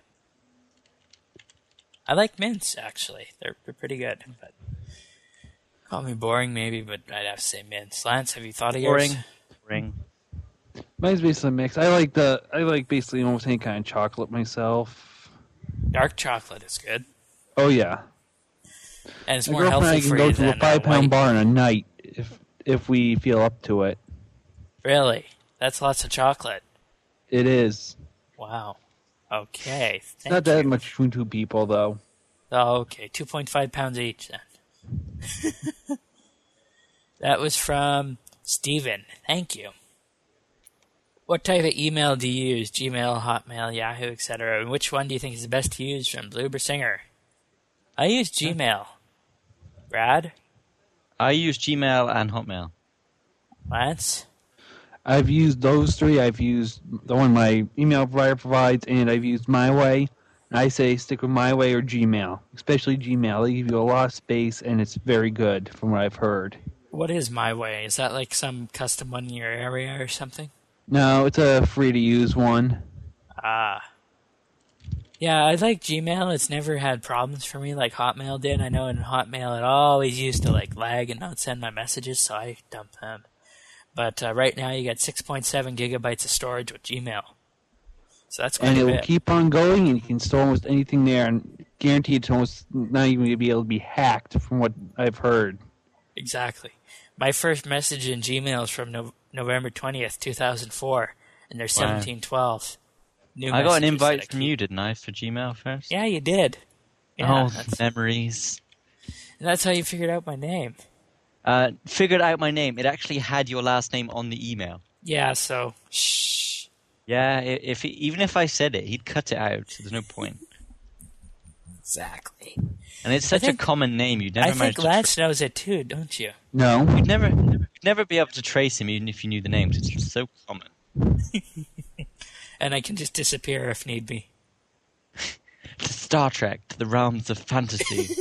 I like mints, actually. They're pretty good. But call me boring, maybe, but I'd have to say mints. Lance, have you thought of yours? Boring. Mine's basically a mix. I like basically almost any kind of chocolate myself. Dark chocolate is good. Oh yeah. And it's My more girlfriend and I healthy can for you go to a than 5-pound white. bar in a night if we feel up to it. Really? That's lots of chocolate. It is. Wow. Okay. It's not that much between two people though. Oh, okay. 2.5 pounds each then. That was from Steven. Thank you. What type of email do you use? Gmail, Hotmail, Yahoo, etc. And which one do you think is the best to use? From Bloober Singer. I use Gmail. Brad? I use Gmail and Hotmail. Lance? I've used those three. I've used the one my email provider provides, and I've used MyWay. I say stick with MyWay or Gmail, especially Gmail. They give you a lot of space, and it's very good from what I've heard. What is MyWay? Is that like some custom one in your area or something? No, it's a free-to-use one. Ah. Yeah, I like Gmail. It's never had problems for me like Hotmail did. I know in Hotmail it always used to like lag and not send my messages, so I dumped them. But right now you got 6.7 gigabytes of storage with Gmail. So that's quite And a it will bit. keep on going, and you can store almost anything there, and guaranteed it's almost not even going to be able to be hacked from what I've heard. Exactly. My first message in Gmail is from November 20th, 2004, and there's 1712. New I got an messages invite that I from keep. you, didn't I, for Gmail first? Yeah, you did. Yeah, Oh, memories. that's how you figured out my name. Figured out my name. It actually had your last name on the email. Yeah, so shh. Yeah, even if I said it, he'd cut it out, so there's no point. Exactly. And it's such a common name, you'd never I manage think Lance knows it too, don't you? No. You'd never be able to trace him, even if you knew the names. It's just so common. And I can just disappear if need be. To Star Trek, to the realms of fantasy.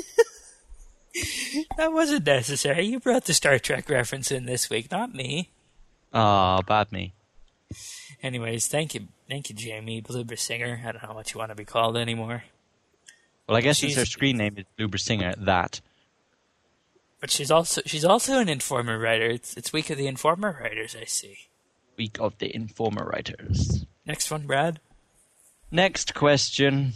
That wasn't necessary. You brought the Star Trek reference in this week, not me. Ah, bad me. Anyways, thank you, Jamie, Bloober Singer. I don't know what you want to be called anymore. Well, I guess since She's- her screen name is Bloober Singer, that. But she's also an Informer writer. It's Week of the Informer writers, I see. Week of the Informer Writers. Next one, Brad. Next question.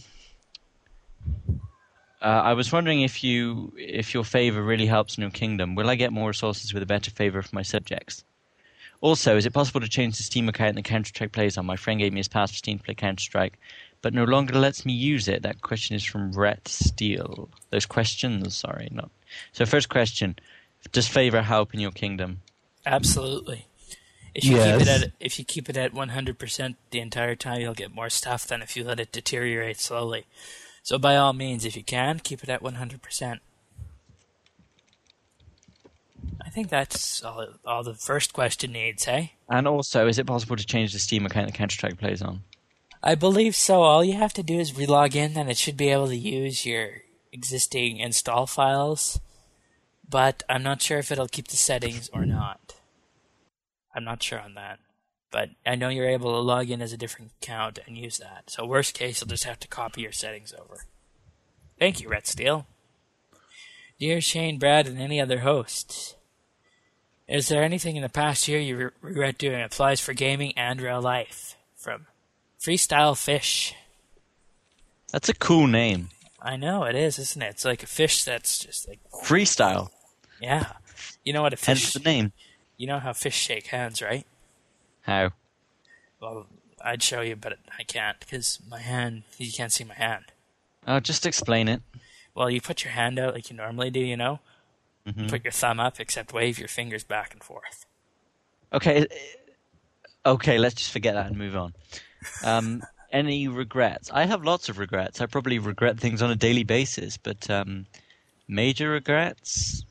I was wondering if your favor really helps New Kingdom. Will I get more resources with a better favor for my subjects? Also, is it possible to change the Steam account that Counter-Strike plays on? My friend gave me his pass for Steam to play Counter-Strike, but no longer lets me use it. That question is from Rhett Steele. Those questions, sorry, not. So first question, does favor help in your kingdom? Absolutely. If you keep it at 100% the entire time, you'll get more stuff than if you let it deteriorate slowly. So by all means, if you can, keep it at 100%. I think that's all the first question needs, hey? And also, is it possible to change the Steam account that Counter-Strike plays on? I believe so. All you have to do is relog in, and it should be able to use your existing install files. But I'm not sure if it'll keep the settings or not. I'm not sure on that. But I know you're able to log in as a different account and use that. So worst case, you'll just have to copy your settings over. Thank you, Rhett Steele. Dear Shane, Brad, and any other hosts, is there anything in the past year you regret doing? Applies for gaming and real life. From Freestyle Fish. That's a cool name. I know, it is, isn't it? It's like a fish that's just like... Freestyle. Yeah. You know what a Hence fish... the name. You know how fish shake hands, right? How? Well, I'd show you, but I can't, because my hand... You can't see my hand. Oh, just explain it. well, you put your hand out like you normally do, you know? Mm-hmm. Put your thumb up, except wave your fingers back and forth. Okay, let's just forget that and move on. Any regrets? I have lots of regrets. I probably regret things on a daily basis, but major regrets?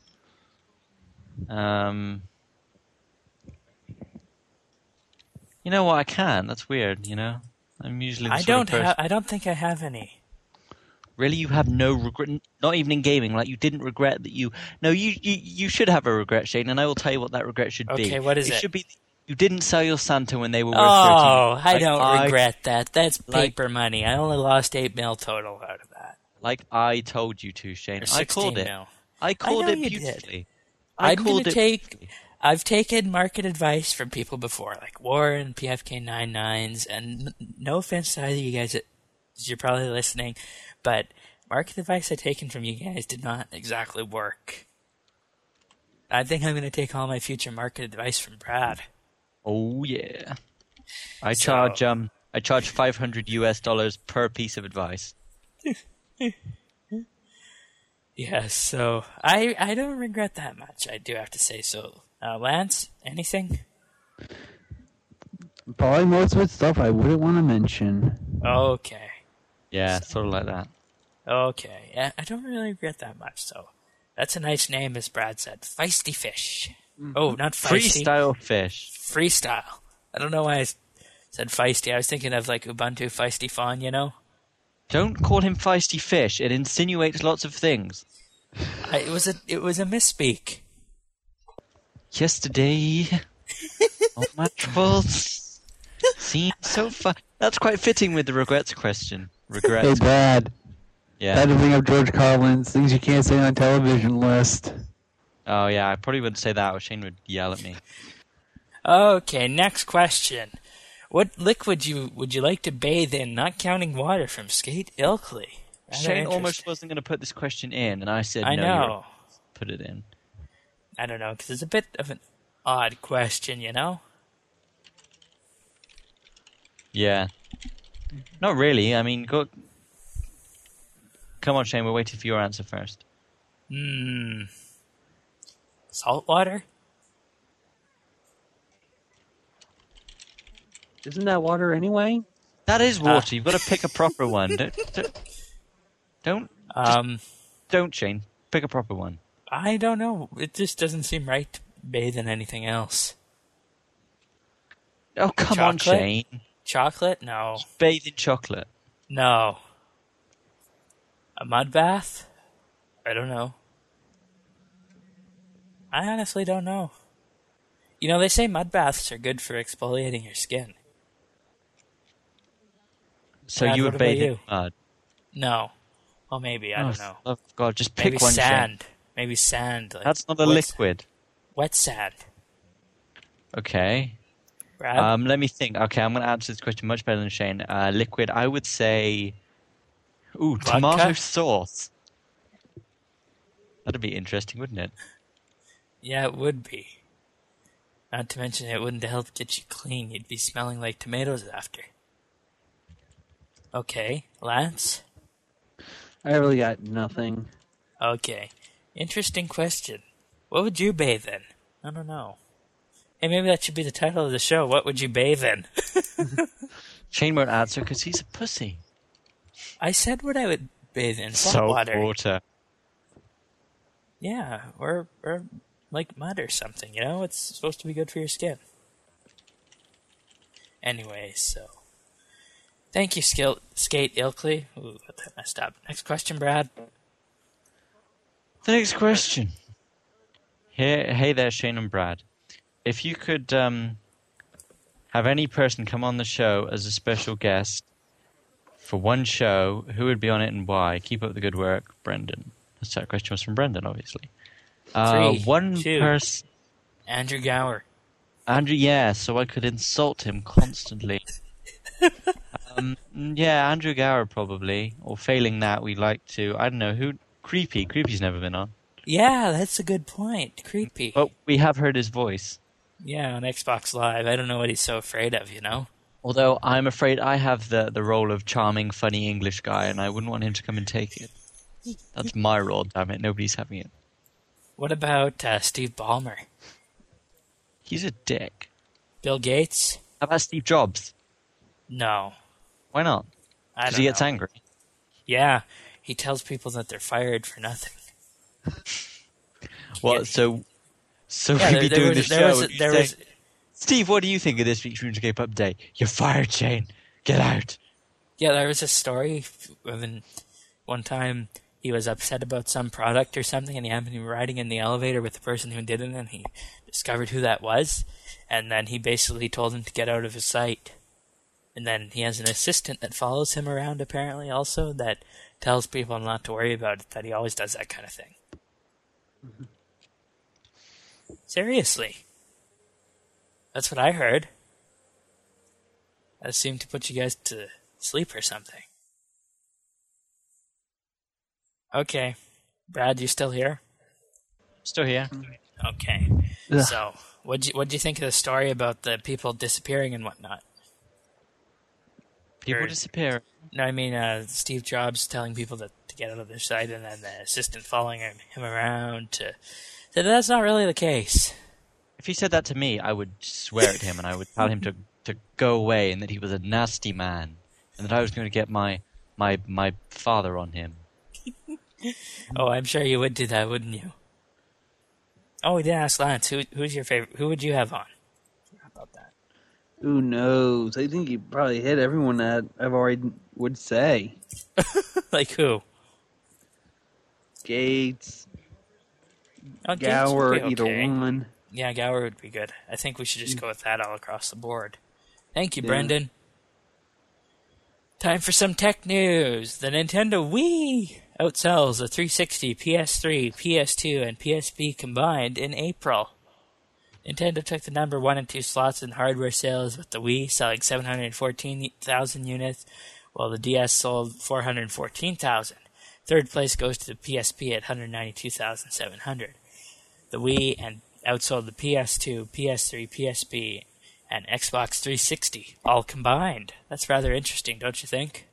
You know what? I can. That's weird. You know, I'm usually. The I sort of person... I don't think I have any. Really, you have no regret? Not even in gaming. Like you didn't regret that you. No, you should have a regret, Shane, and I will tell you what that regret should be. Okay, what is it? It should be you didn't sell your Santa when they were worth Oh, 13. I don't regret that. That's paper money. I only lost 8 mil total out of that. Like I told you to, Shane. Or I called 16 it. mil. I called it you beautifully. did. I called it beautifully. I've taken market advice from people before, like Warren, PFK 99s, and no offense to either of you guys, you're probably listening, but market advice I've taken from you guys did not exactly work. I think I'm going to take all my future market advice from Brad. Oh yeah, I charge $500 US per piece of advice. Yes, so I don't regret that much. I do have to say so. Lance, anything? Probably most of it's stuff I wouldn't want to mention. Okay. Yeah, sort of like that. Okay. Yeah, I don't really regret that much. So that's a nice name, as Brad said. Feisty Fish. Mm-hmm. Oh, not feisty. Freestyle Fish. Freestyle. I don't know why I said feisty. I was thinking of like Ubuntu Feisty Fawn, you know? Don't call him Feisty Fish. It insinuates lots of things. It was a misspeak. Yesterday, all my troubles seem so fun. That's quite fitting with the regrets question. Regrets. Hey, Brad. Yeah. I had to bring up George Carlin's things you can't say on television list. Oh, yeah, I probably wouldn't say that, or Shane would yell at me. Okay, next question. What liquid would you like to bathe in, not counting water, from Skate Ilkley? Shane almost wasn't going to put this question in, and I said, I know. Put it in. I don't know, because it's a bit of an odd question, you know? Yeah. Not really. I mean, go... Come on, Shane, we're waiting for your answer first. Salt water? Isn't that water anyway? That is water. You've got to pick a proper one. Don't, Shane. Pick a proper one. I don't know. It just doesn't seem right to bathe in anything else. Oh, come on, Shane. Chocolate? No. Just bathe in chocolate. No. A mud bath? I don't know. I honestly don't know. You know, they say mud baths are good for exfoliating your skin. So Brad, you would bathe in mud? No. Well, maybe. I don't know. Oh, God, just pick maybe one, sand. Shane. Maybe sand. Like that's not a liquid. Wet sand. Okay. Brad? Let me think. Okay, I'm going to answer this question much better than Shane. Liquid, I would say... Ooh, vodka? Tomato sauce. That'd be interesting, wouldn't it? Yeah, it would be. Not to mention it wouldn't help get you clean. You'd be smelling like tomatoes after. Okay, Lance? I really got nothing. Okay. Interesting question. What would you bathe in? I don't know. Hey, maybe that should be the title of the show. What would you bathe in? Shane won't answer because he's a pussy. I said what I would bathe in. Salt water. Yeah, or like mud or something, you know? It's supposed to be good for your skin. Anyway, so... Thank you, Skate Ilkley. Ooh, got that messed up. Next question, Brad. The next question. Hey there, Shane and Brad. If you could have any person come on the show as a special guest for one show, who would be on it and why? Keep up the good work, Brendan. That question was from Brendan, obviously. 3, one 2. person. Andrew Gower. Andrew, yeah, so I could insult him constantly. Yeah, Andrew Gower probably. Or failing that, we'd like to, I don't know, who... Creepy. Creepy's never been on. Yeah, that's a good point. Creepy. But we have heard his voice. Yeah, on Xbox Live. I don't know what he's so afraid of, you know? Although I'm afraid I have the role of charming, funny English guy, and I wouldn't want him to come and take it. That's my role, damn it. Nobody's having it. What about Steve Ballmer? He's a dick. Bill Gates? How about Steve Jobs? No. Why not? I Because don't he gets know. angry. Yeah, he tells people that they're fired for nothing. Well, Yeah. so Yeah, we'd be doing the show. and there you'd was, say, Steve, what do you think of this week's RuneScape update? You're fired, Shane. Get out. yeah, there was a story when one time he was upset about some product or something, and he happened to be riding in the elevator with the person who did it, and he discovered who that was, and then he basically told him to get out of his sight. And then he has an assistant that follows him around, apparently, also, that tells people not to worry about it, that he always does that kind of thing. Mm-hmm. Seriously. That's what I heard. That seemed to put you guys to sleep or something. Okay. Brad, you still here? Still here. Okay. Ugh. So, what'd you think of the story about the people disappearing and whatnot? People Or- disappear. No, I mean Steve Jobs telling people to get out of their sight, and then the assistant following him around to say that's not really the case. If he said that to me, I would swear at him and I would tell him to go away and that he was a nasty man and that I was going to get my father on him. Oh, I'm sure you would do that, wouldn't you? Oh, we didn't ask Lance. Who's your favorite? Who would you have on? How about that? Who knows? I think you probably hit everyone that I've already would say. Like who? Gates, Oh, Gates would Gower, be either okay. one. Yeah, Gower would be good. I think we should just go with that all across the board. Thank you, Yeah. Brendan. Time for some tech news. The Nintendo Wii outsells the 360, PS3, PS2, and PSP combined in April. Nintendo took the number 1 and 2 slots in hardware sales, with the Wii selling 714,000 units, while the DS sold 414,000. Third place goes to the PSP at 192,700. The Wii and outsold the PS2, PS3, PSP, and Xbox 360 all combined. That's rather interesting, don't you think?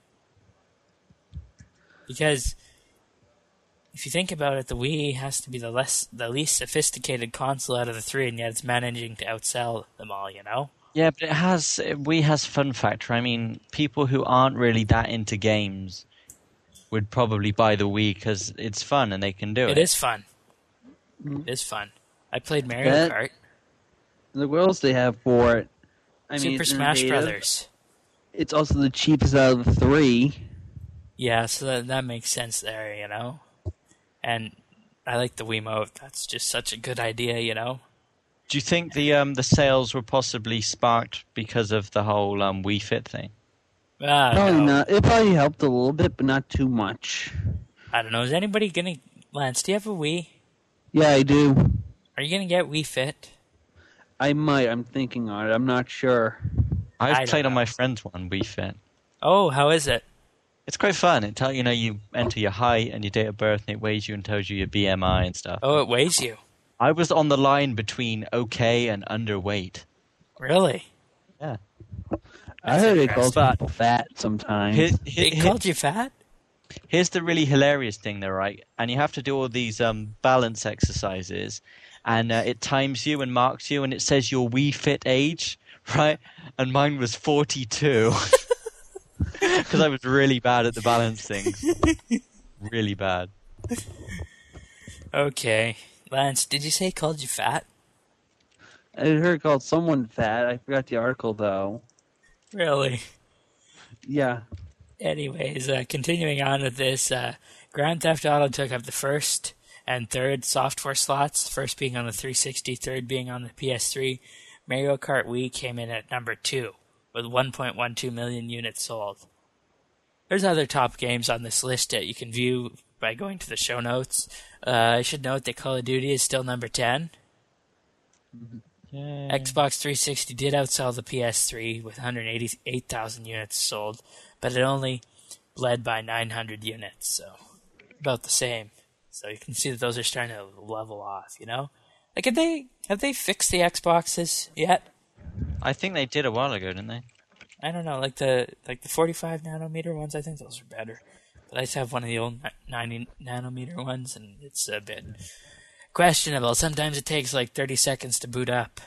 Because if you think about it, the Wii has to be the least sophisticated console out of the three, and yet it's managing to outsell them all, you know? Yeah, but Wii has fun factor. I mean, people who aren't really that into games would probably buy the Wii because it's fun and they can do it. It is fun. It is fun. I played Mario That- Kart, Look what else they have for it. I mean, Super it's Smash innovative. Brothers. It's also the cheapest out of the three. Yeah, so that makes sense there, you know? And I like the Wiimote. That's just such a good idea, you know? Do you think the sales were possibly sparked because of the whole Wii Fit thing? Probably No. not. It probably helped a little bit, but not too much. I don't know. Is anybody gonna... Lance, do you have a Wii? Yeah, I do. Are you gonna get Wii Fit? I might. I'm thinking on it. I'm not sure. I I've don't played on know. my friend's one, Wii Fit. Oh, how is it? It's quite fun. It you enter your height and your date of birth, and it weighs you and tells you your BMI and stuff. Oh, it weighs you. I was on the line between okay and underweight. Really? Yeah. I heard it calls interesting. people fat sometimes. They called you fat? Here's the really hilarious thing, though, right? And you have to do all these balance exercises, and it times you and marks you, and it says your Wii Fit age, right? And mine was 42. Because I was really bad at the balance things. Really bad. Okay. Lance, did you say he called you fat? I heard it called someone fat. I forgot the article, though. Really? Yeah. Anyways, continuing on with this, Grand Theft Auto took up the first and third software slots, first being on the 360, third being on the PS3. Mario Kart Wii came in at number 2, with 1.12 million units sold. There's other top games on this list that you can view by going to the show notes. I should note that Call of Duty is still number 10. Yay. Xbox 360 did outsell the PS3 with 188,000 units sold, but it only led by 900 units, so about the same. So you can see that those are starting to level off, you know? Like, have they fixed the Xboxes yet? I think they did a while ago, didn't they? I don't know, like the 45 nanometer ones, I think those are better. But I just have one of the old 90 nanometer ones, and it's a bit questionable. Sometimes it takes like 30 seconds to boot up.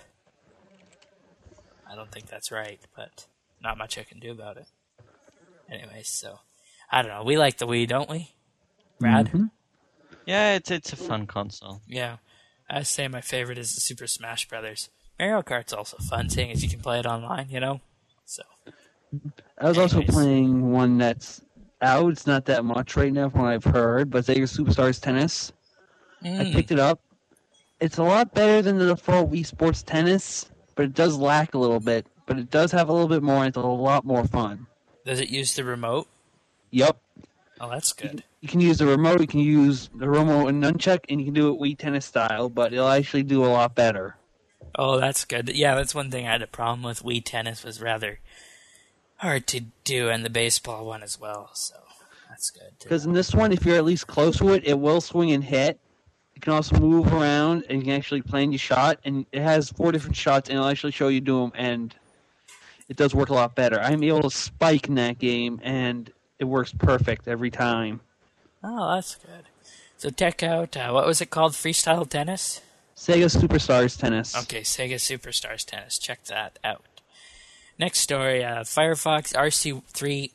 I don't think that's right, but not much I can do about it. Anyways, so I don't know. We like the Wii, don't we, Brad? Mm-hmm. Yeah, it's a fun console. Yeah. I say my favorite is the Super Smash Brothers. Mario Kart's also fun, seeing as you can play it online, you know? So. I was also Anyways. playing one that's out. It's not that much right now from what I've heard, but Sega Superstars Tennis. I picked it up. It's a lot better than the default Wii Sports Tennis, but it does lack a little bit. But it does have a little bit more, and it's a lot more fun. Does it use the remote? Yep. Oh, that's good. You can use the remote, you can use the remote and nunchuck, and you can do it Wii Tennis style, but it'll actually do a lot better. Oh, that's good. Yeah, that's one thing I had a problem with. Wii Tennis was rather hard to do, and the baseball one as well, so that's good. Because in this one, if you're at least close to it, it will swing and hit. You can also move around, and you can actually plan your shot, and it has 4 different shots, and it'll actually show you do them, and it does work a lot better. I'm able to spike in that game, and it works perfect every time. Oh, that's good. So check out, what was it called? Freestyle Tennis? Sega Superstars Tennis. Okay, Sega Superstars Tennis. Check that out. Next story, Firefox 3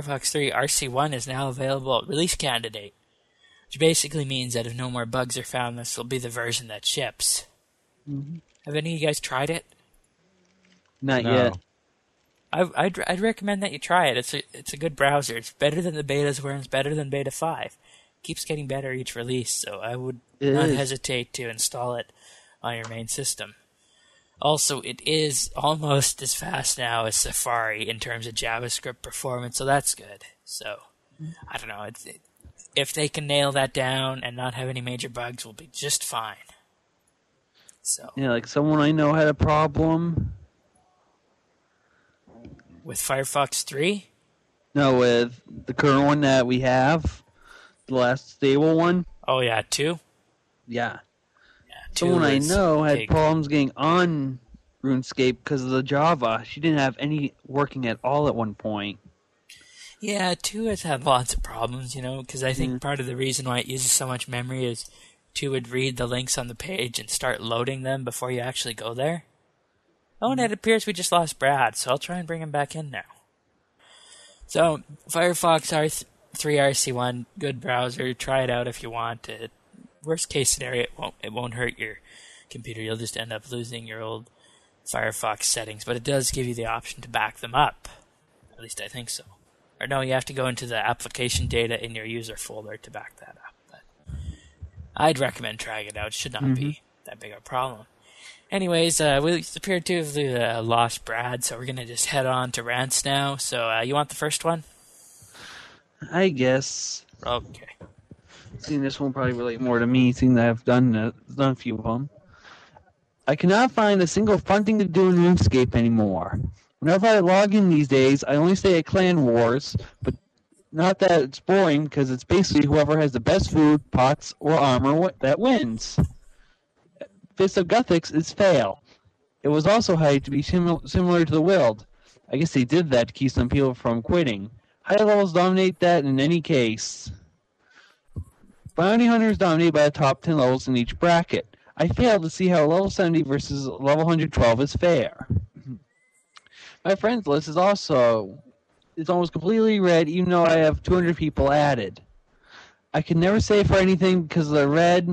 RC1 is now available at release candidate, which basically means that if no more bugs are found, this will be the version that ships. Mm-hmm. Have any of you guys tried it? Not No. yet. I'd recommend that you try it. It's a good browser. It's better than the betas were, and it's better than Beta 5. Keeps getting better each release, so I would not hesitate to install it on your main system. Also, it is almost as fast now as Safari in terms of JavaScript performance, so that's good. So, I don't know. If they can nail that down and not have any major bugs, we'll be just fine. So, Yeah, like someone I know had a problem. with Firefox 3, No, with the current one that we have, the last stable one. oh yeah, 2. Yeah. Yeah, 2 Someone I is know had big. problems getting on RuneScape because of the Java. She didn't have any working at all at one point. Yeah, 2 has had lots of problems, you know, because I think part of the reason why it uses so much memory is 2 would read the links on the page and start loading them before you actually go there. Oh, and it appears we just lost Brad, so I'll try and bring him back in now. So, Firefox 3 RC1, good browser. Try it out if you want. Worst case scenario, it won't hurt your computer. You'll just end up losing your old Firefox settings, but it does give you the option to back them up. At least I think so. Or no, you have to go into the application data in your user folder to back that up. But I'd recommend trying it out. It should not be that big a problem. Anyways, we appear to have lost Brad, so we're going to just head on to rants now. So you want the first one? I guess. Okay. Seeing this one probably relate more to me, seeing that I've done a few of them. I cannot find a single fun thing to do in RuneScape anymore. Whenever I log in these days, I only stay at Clan Wars, but not that it's boring, because it's basically whoever has the best food, pots, or armor that wins. Fist of Guthix is fail. It was also hyped to be similar to the Wild. I guess they did that to keep some people from quitting. High levels dominate that in any case. Bounty Hunters dominate by the top 10 levels in each bracket. I fail to see how level 70 versus level 112 is fair. My friends list is almost completely red, even though I have 200 people added. I can never say for anything because of the red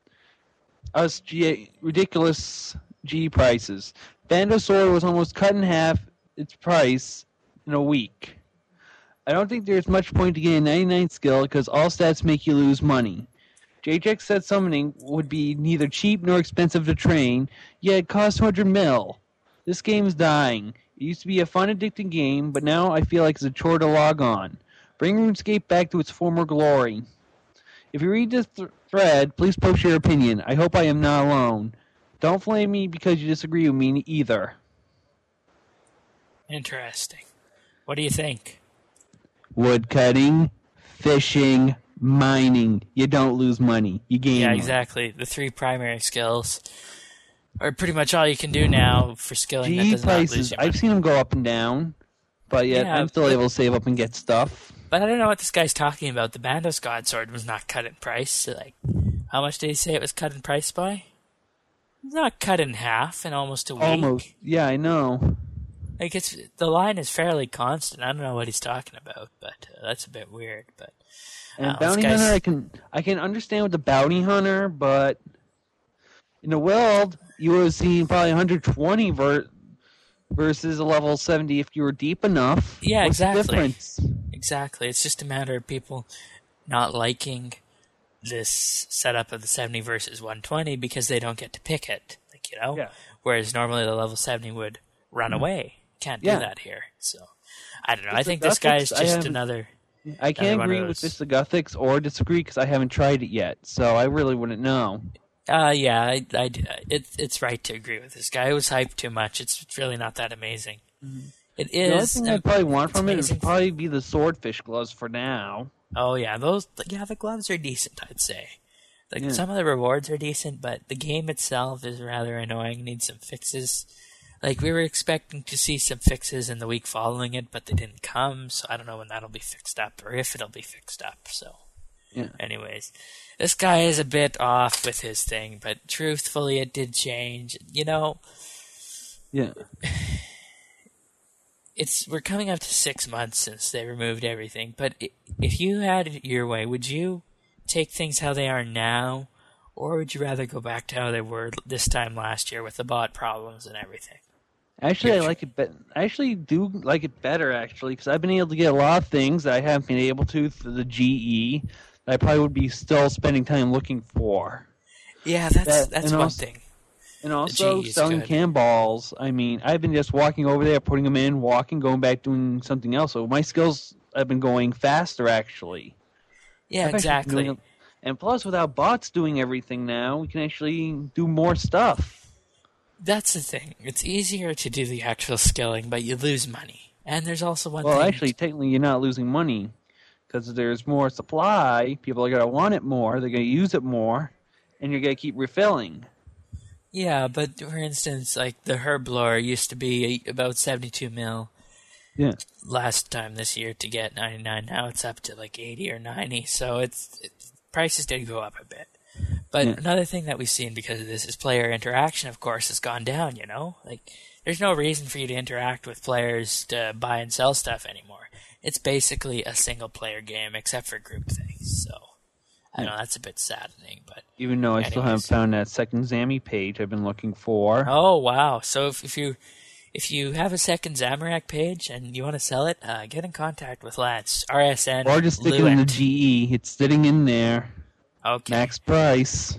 ridiculous G prices. Bando Sword was almost cut in half its price in a week. I don't think there's much point to getting 99 skill because all stats make you lose money. JJX said summoning would be neither cheap nor expensive to train, yet it costs 200 mil. This game is dying. It used to be a fun, addicting game, but now I feel like it's a chore to log on. Bring RuneScape back to its former glory. If you read this thread, please post your opinion. I hope I am not alone. Don't flame me because you disagree with me either. Interesting. What do you think? Woodcutting, fishing, mining. You don't lose money. You gain Yeah, money. exactly. The 3 primary skills are pretty much all you can do now for skilling that GE does not lose prices, you I've money. seen them go up and down, But yet, Yeah, I'm still able to save up and get stuff. But I don't know what this guy's talking about. The Bandos God Sword was not cut in price. So, like, how much did he say it was cut in price by? Not cut in half in almost a week. Almost. Yeah, I know. Like, the line is fairly constant. I don't know what he's talking about, but that's a bit weird. But And Bounty Hunter, I can understand with the Bounty Hunter, but in the world, you would have seen probably 120 versus a level 70 if you were deep enough. Yeah, What's exactly. the difference? Exactly. It's just a matter of people not liking this setup of the 70 versus 120 because they don't get to pick it. Like, you know? Yeah. Whereas normally the level 70 would run away. Can't do that here. So, I don't know. I think this guy is just another... I can't agree with Fist of Gothics or disagree because I haven't tried it yet, so I really wouldn't know. Yeah, it's right to agree with this guy. It was hyped too much. It's really not that amazing. Mm-hmm. It is. The only thing I'd probably want from it would probably be the swordfish gloves for now. Oh yeah, the gloves are decent, I'd say. Like some of the rewards are decent, but the game itself is rather annoying. Needs some fixes. Like we were expecting to see some fixes in the week following it, but they didn't come. So I don't know when that'll be fixed up or if it'll be fixed up. So, anyways, this guy is a bit off with his thing, but truthfully, it did change. You know. Yeah. We're coming up to 6 months since they removed everything, but if you had it your way, would you take things how they are now, or would you rather go back to how they were this time last year with the bot problems and everything? Actually, I like it. I actually do like it better, actually, because I've been able to get a lot of things that I haven't been able to through the GE that I probably would be still spending time looking for. Yeah, that's one thing. And also selling cannonballs. I mean, I've been just walking over there, putting them in, walking, going back, doing something else. So my skills have been going faster, actually. Yeah, exactly. And plus, without bots doing everything now, we can actually do more stuff. That's the thing. It's easier to do the actual skilling, but you lose money. And there's also one thing... Well, actually, technically, you're not losing money. Because there's more supply, people are going to want it more, they're going to use it more, and you're going to keep refilling. Yeah, but for instance, like the Herblore used to be about 72 mil last time this year to get 99. Now it's up to like 80 or 90, so prices did go up a bit. But another thing that we've seen because of this is player interaction, of course, has gone down, you know? Like, there's no reason for you to interact with players to buy and sell stuff anymore. It's basically a single-player game, except for group things, so... I know that's a bit saddening, but... Even though I still haven't found that second Zammy page I've been looking for. Oh, wow. So if you have a second Zamorak page and you want to sell it, get in contact with Lance, RSN, or just stick it in the GE. It's sitting in there. Okay. Max price.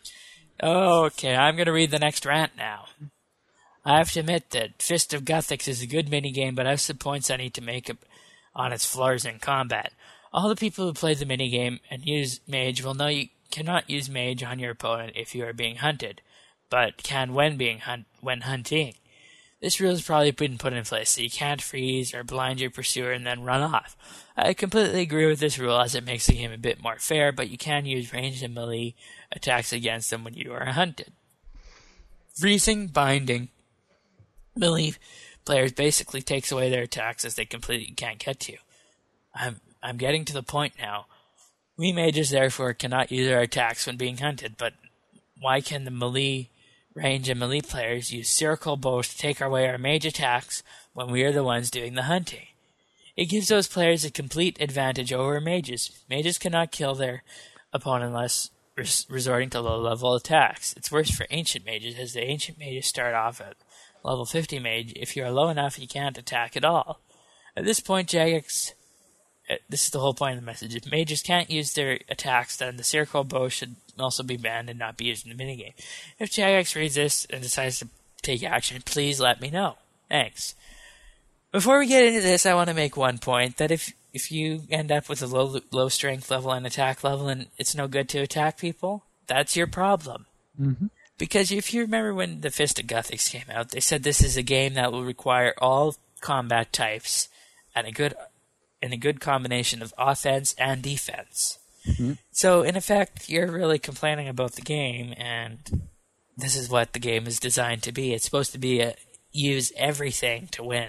Okay, I'm going to read the next rant now. I have to admit that Fist of Gothics is a good minigame, but I have some points I need to make up on its flaws in combat. All the people who play the minigame and use Mage will know you cannot use Mage on your opponent if you are being hunted, but can when hunting. This rule has probably been put in place, so you can't freeze or blind your pursuer and then run off. I completely agree with this rule as it makes the game a bit more fair, but you can use ranged and melee attacks against them when you are hunted. Freezing, binding, melee players basically takes away their attacks as they completely can't get to you. I'm getting to the point now. We mages, therefore, cannot use our attacks when being hunted, but why can the melee, range, and melee players use circle bows to take away our mage attacks when we are the ones doing the hunting? It gives those players a complete advantage over mages. Mages cannot kill their opponent unless resorting to low-level attacks. It's worse for ancient mages, as the ancient mages start off at level 50 mage. If you are low enough, you can't attack at all. At this point, Jagex... This is the whole point of the message. If mages can't use their attacks, then the circle bow should also be banned and not be used in the minigame. If Jagex reads this and decides to take action, please let me know. Thanks. Before we get into this, I want to make one point, that if you end up with a low strength level and attack level and it's no good to attack people, that's your problem. Mm-hmm. Because if you remember when the Fist of Gothics came out, they said this is a game that will require all combat types and a good combination of offense and defense. Mm-hmm. So, in effect, you're really complaining about the game, and this is what the game is designed to be. It's supposed to be use everything to win,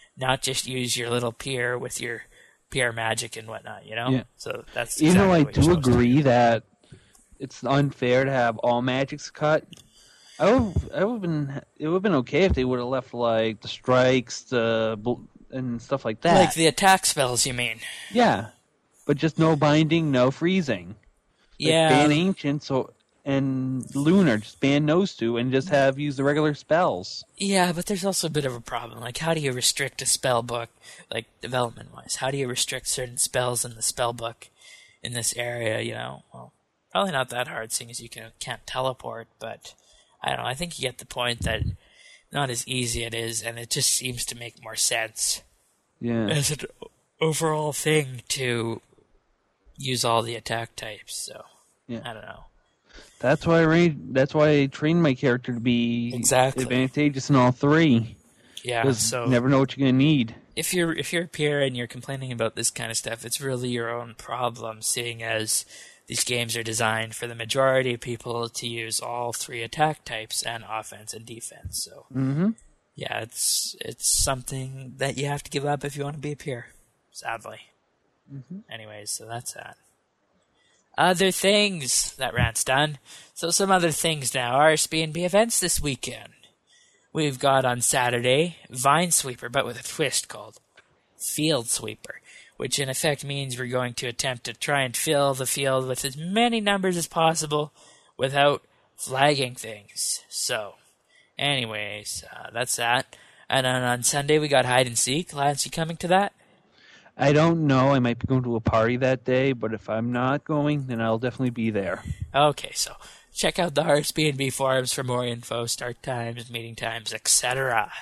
not just use your little pier with your pier magic and whatnot, you know? Yeah. So that's Even though exactly I what you're do supposed to agree that it's unfair to have all magics cut, it would have been okay if they would have left like the strikes, and stuff like that. Like the attack spells, you mean? Yeah, but just no binding, no freezing. Like Yeah. ban ancient, and lunar, just ban those two, and just have use the regular spells. Yeah, but there's also a bit of a problem. Like, how do you restrict a spell book, like, development-wise? How do you restrict certain spells in the spell book in this area, you know? Well, probably not that hard, seeing as you can't teleport, but I don't know. I think you get the point that not as easy it is, and it just seems to make more sense Yeah. as an overall thing to use all the attack types, so Yeah. I don't know. That's why I trained my character to be Exactly. advantageous in all three. Yeah, Because so you never know what you're gonna need. if you're a peer and you're complaining about this kind of stuff, it's really your own problem, seeing as these games are designed for the majority of people to use all three attack types and offense and defense. So Mm-hmm. yeah, it's something that you have to give up if you want to be a peer, sadly. Mm-hmm. Anyways, so that's that. Other things, that rant's done. So some other things now. RSB&B events this weekend. We've got on Saturday Vine Sweeper, but with a twist called Field Sweeper, which in effect means we're going to attempt to try and fill the field with as many numbers as possible without flagging things. So, anyways, that's that. And then on Sunday we got Hide and Seek. Lance, you coming to that? I don't know. I might be going to a party that day, but if I'm not going, then I'll definitely be there. Okay, so check out the RSB&B forums for more info, start times, meeting times, etc.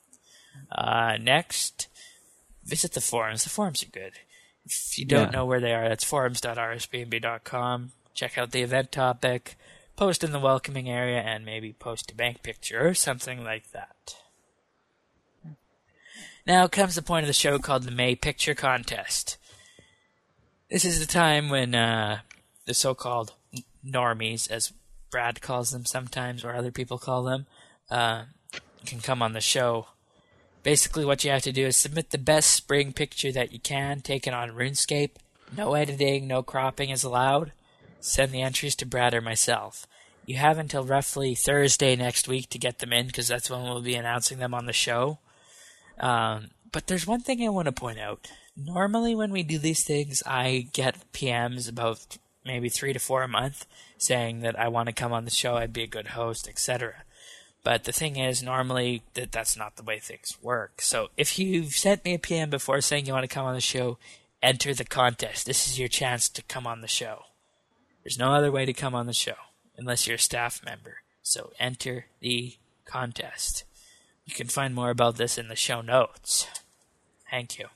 Next, visit the forums. The forums are good. If you don't know where they are, that's forums.rsbnb.com. Check out the event topic, post in the welcoming area, and maybe post a bank picture or something like that. Now comes the point of the show called the May Picture Contest. This is the time when the so-called normies, as Brad calls them sometimes, or other people call them, can come on the show. Basically what you have to do is submit the best spring picture that you can, taken on RuneScape. No editing, no cropping is allowed. Send the entries to Brad or myself. You have until roughly Thursday next week to get them in, because that's when we'll be announcing them on the show. But there's one thing I want to point out. Normally when we do these things, I get PMs about maybe 3 to 4 a month saying that I want to come on the show, I'd be a good host, etc. But the thing is, normally that's not the way things work. So if you've sent me a PM before saying you want to come on the show, enter the contest. This is your chance to come on the show. There's no other way to come on the show unless you're a staff member. So enter the contest. You can find more about this in the show notes. Thank you.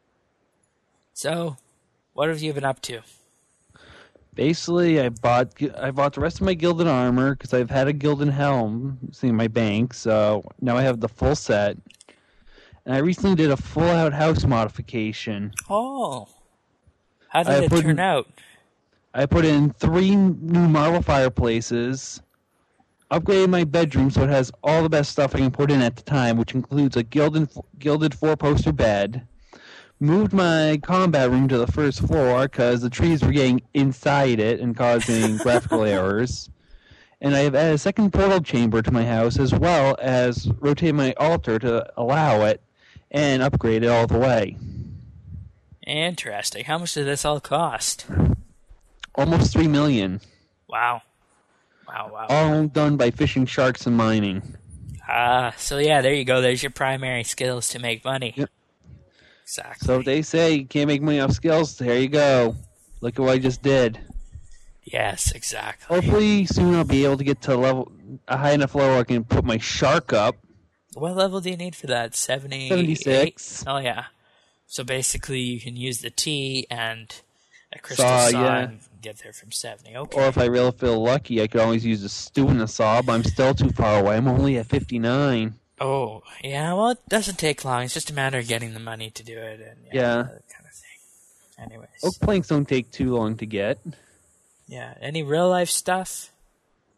So, what have you been up to? Basically, I bought the rest of my Gilded Armor because I've had a Gilded Helm in my bank, so now I have the full set. And I recently did a full-out house modification. Oh. How did it turn out? I put in 3 new marble fireplaces, upgraded my bedroom so it has all the best stuff I can put in at the time, which includes a gilded 4-poster bed. Moved my combat room to the first floor because the trees were getting inside it and causing graphical errors. And I have added a second portal chamber to my house, as well as rotated my altar to allow it and upgrade it all the way. Interesting. How much did this all cost? Almost $3 million. Wow. Wow. All done by fishing, sharks, and mining. So yeah, there you go. There's your primary skills to make money. Yep. Exactly. So if they say you can't make money off skills, there you go. Look at what I just did. Yes, exactly. Hopefully soon I'll be able to get to a high enough level where I can put my shark up. What level do you need for that? 76. Oh yeah. So basically you can use the T and a crystal Saw, saw yeah. and get there from 70. Okay. Or if I really feel lucky, I could always use a stew and a saw, but I'm still too far away. I'm only at 59. Oh, yeah, well, it doesn't take long. It's just a matter of getting the money to do it and Yeah. that kind of thing. Anyways. Oak planks don't take too long to get. Yeah, any real-life stuff?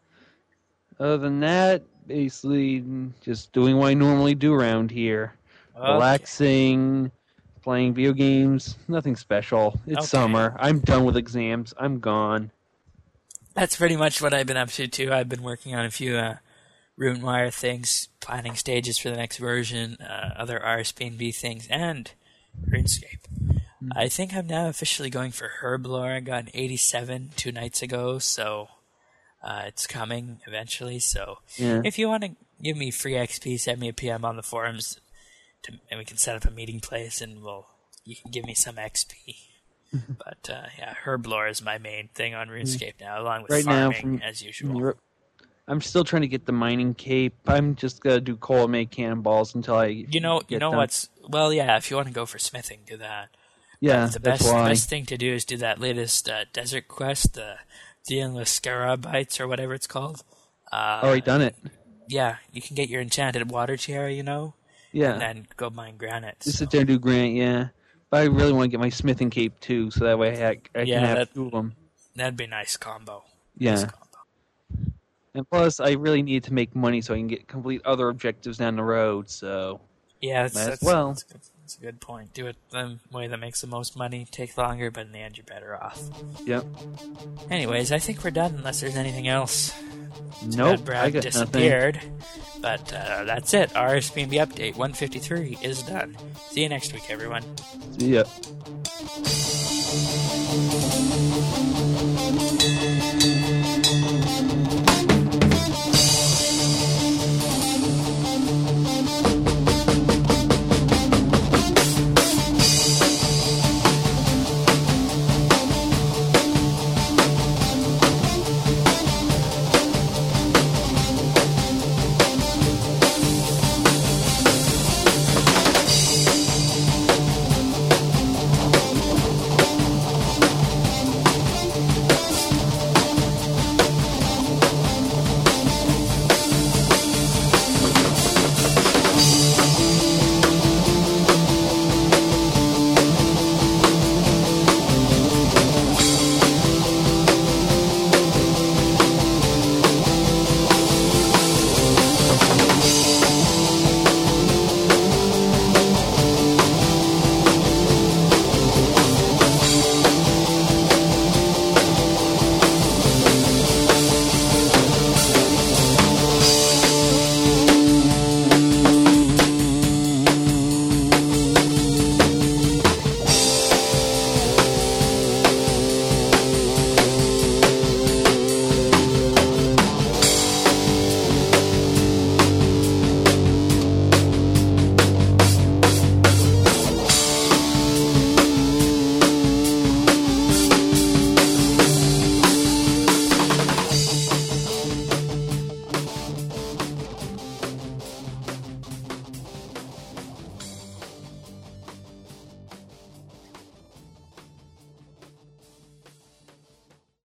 Other than that, basically just doing what I normally do around here. relaxing, playing video games. Nothing special. It's Okay. summer. I'm done with exams. I'm gone. That's pretty much what I've been up to, too. I've been working on a few RuneWire things, planning stages for the next version, other RSPNB things, and RuneScape. I think I'm now officially going for Herblore. I got an 87 2 nights ago, so it's coming eventually. So if you want to give me free XP, send me a PM on the forums, and we can set up a meeting place, and you can give me some XP. But Herblore is my main thing on RuneScape now, along with Right farming now, as usual. I'm still trying to get the mining cape. I'm just gonna do coal and make cannonballs until I. You know done. what's if you want to go for smithing, do that. Yeah, The that's why. best thing to do is do that latest desert quest, the dealing with Scarabites or whatever it's called. Already done it. Yeah, you can get your enchanted water tiara, Yeah. and then go mine granite. Just so. sit there and do granite, yeah. But I really want to get my smithing cape too, so that way I can have two of them. That'd be a nice combo. Yeah. Nice combo. And plus, I really need to make money so I can complete other objectives down the road. So Yeah, Might as well. That's a good point. Do it the way that makes the most money, take longer, but in the end you're better off. Yep. Anyways, I think we're done unless there's anything else. Nope. I Brad got disappeared. But that's it. RSPNB update 153 is done. See you next week, everyone. nothing. See ya.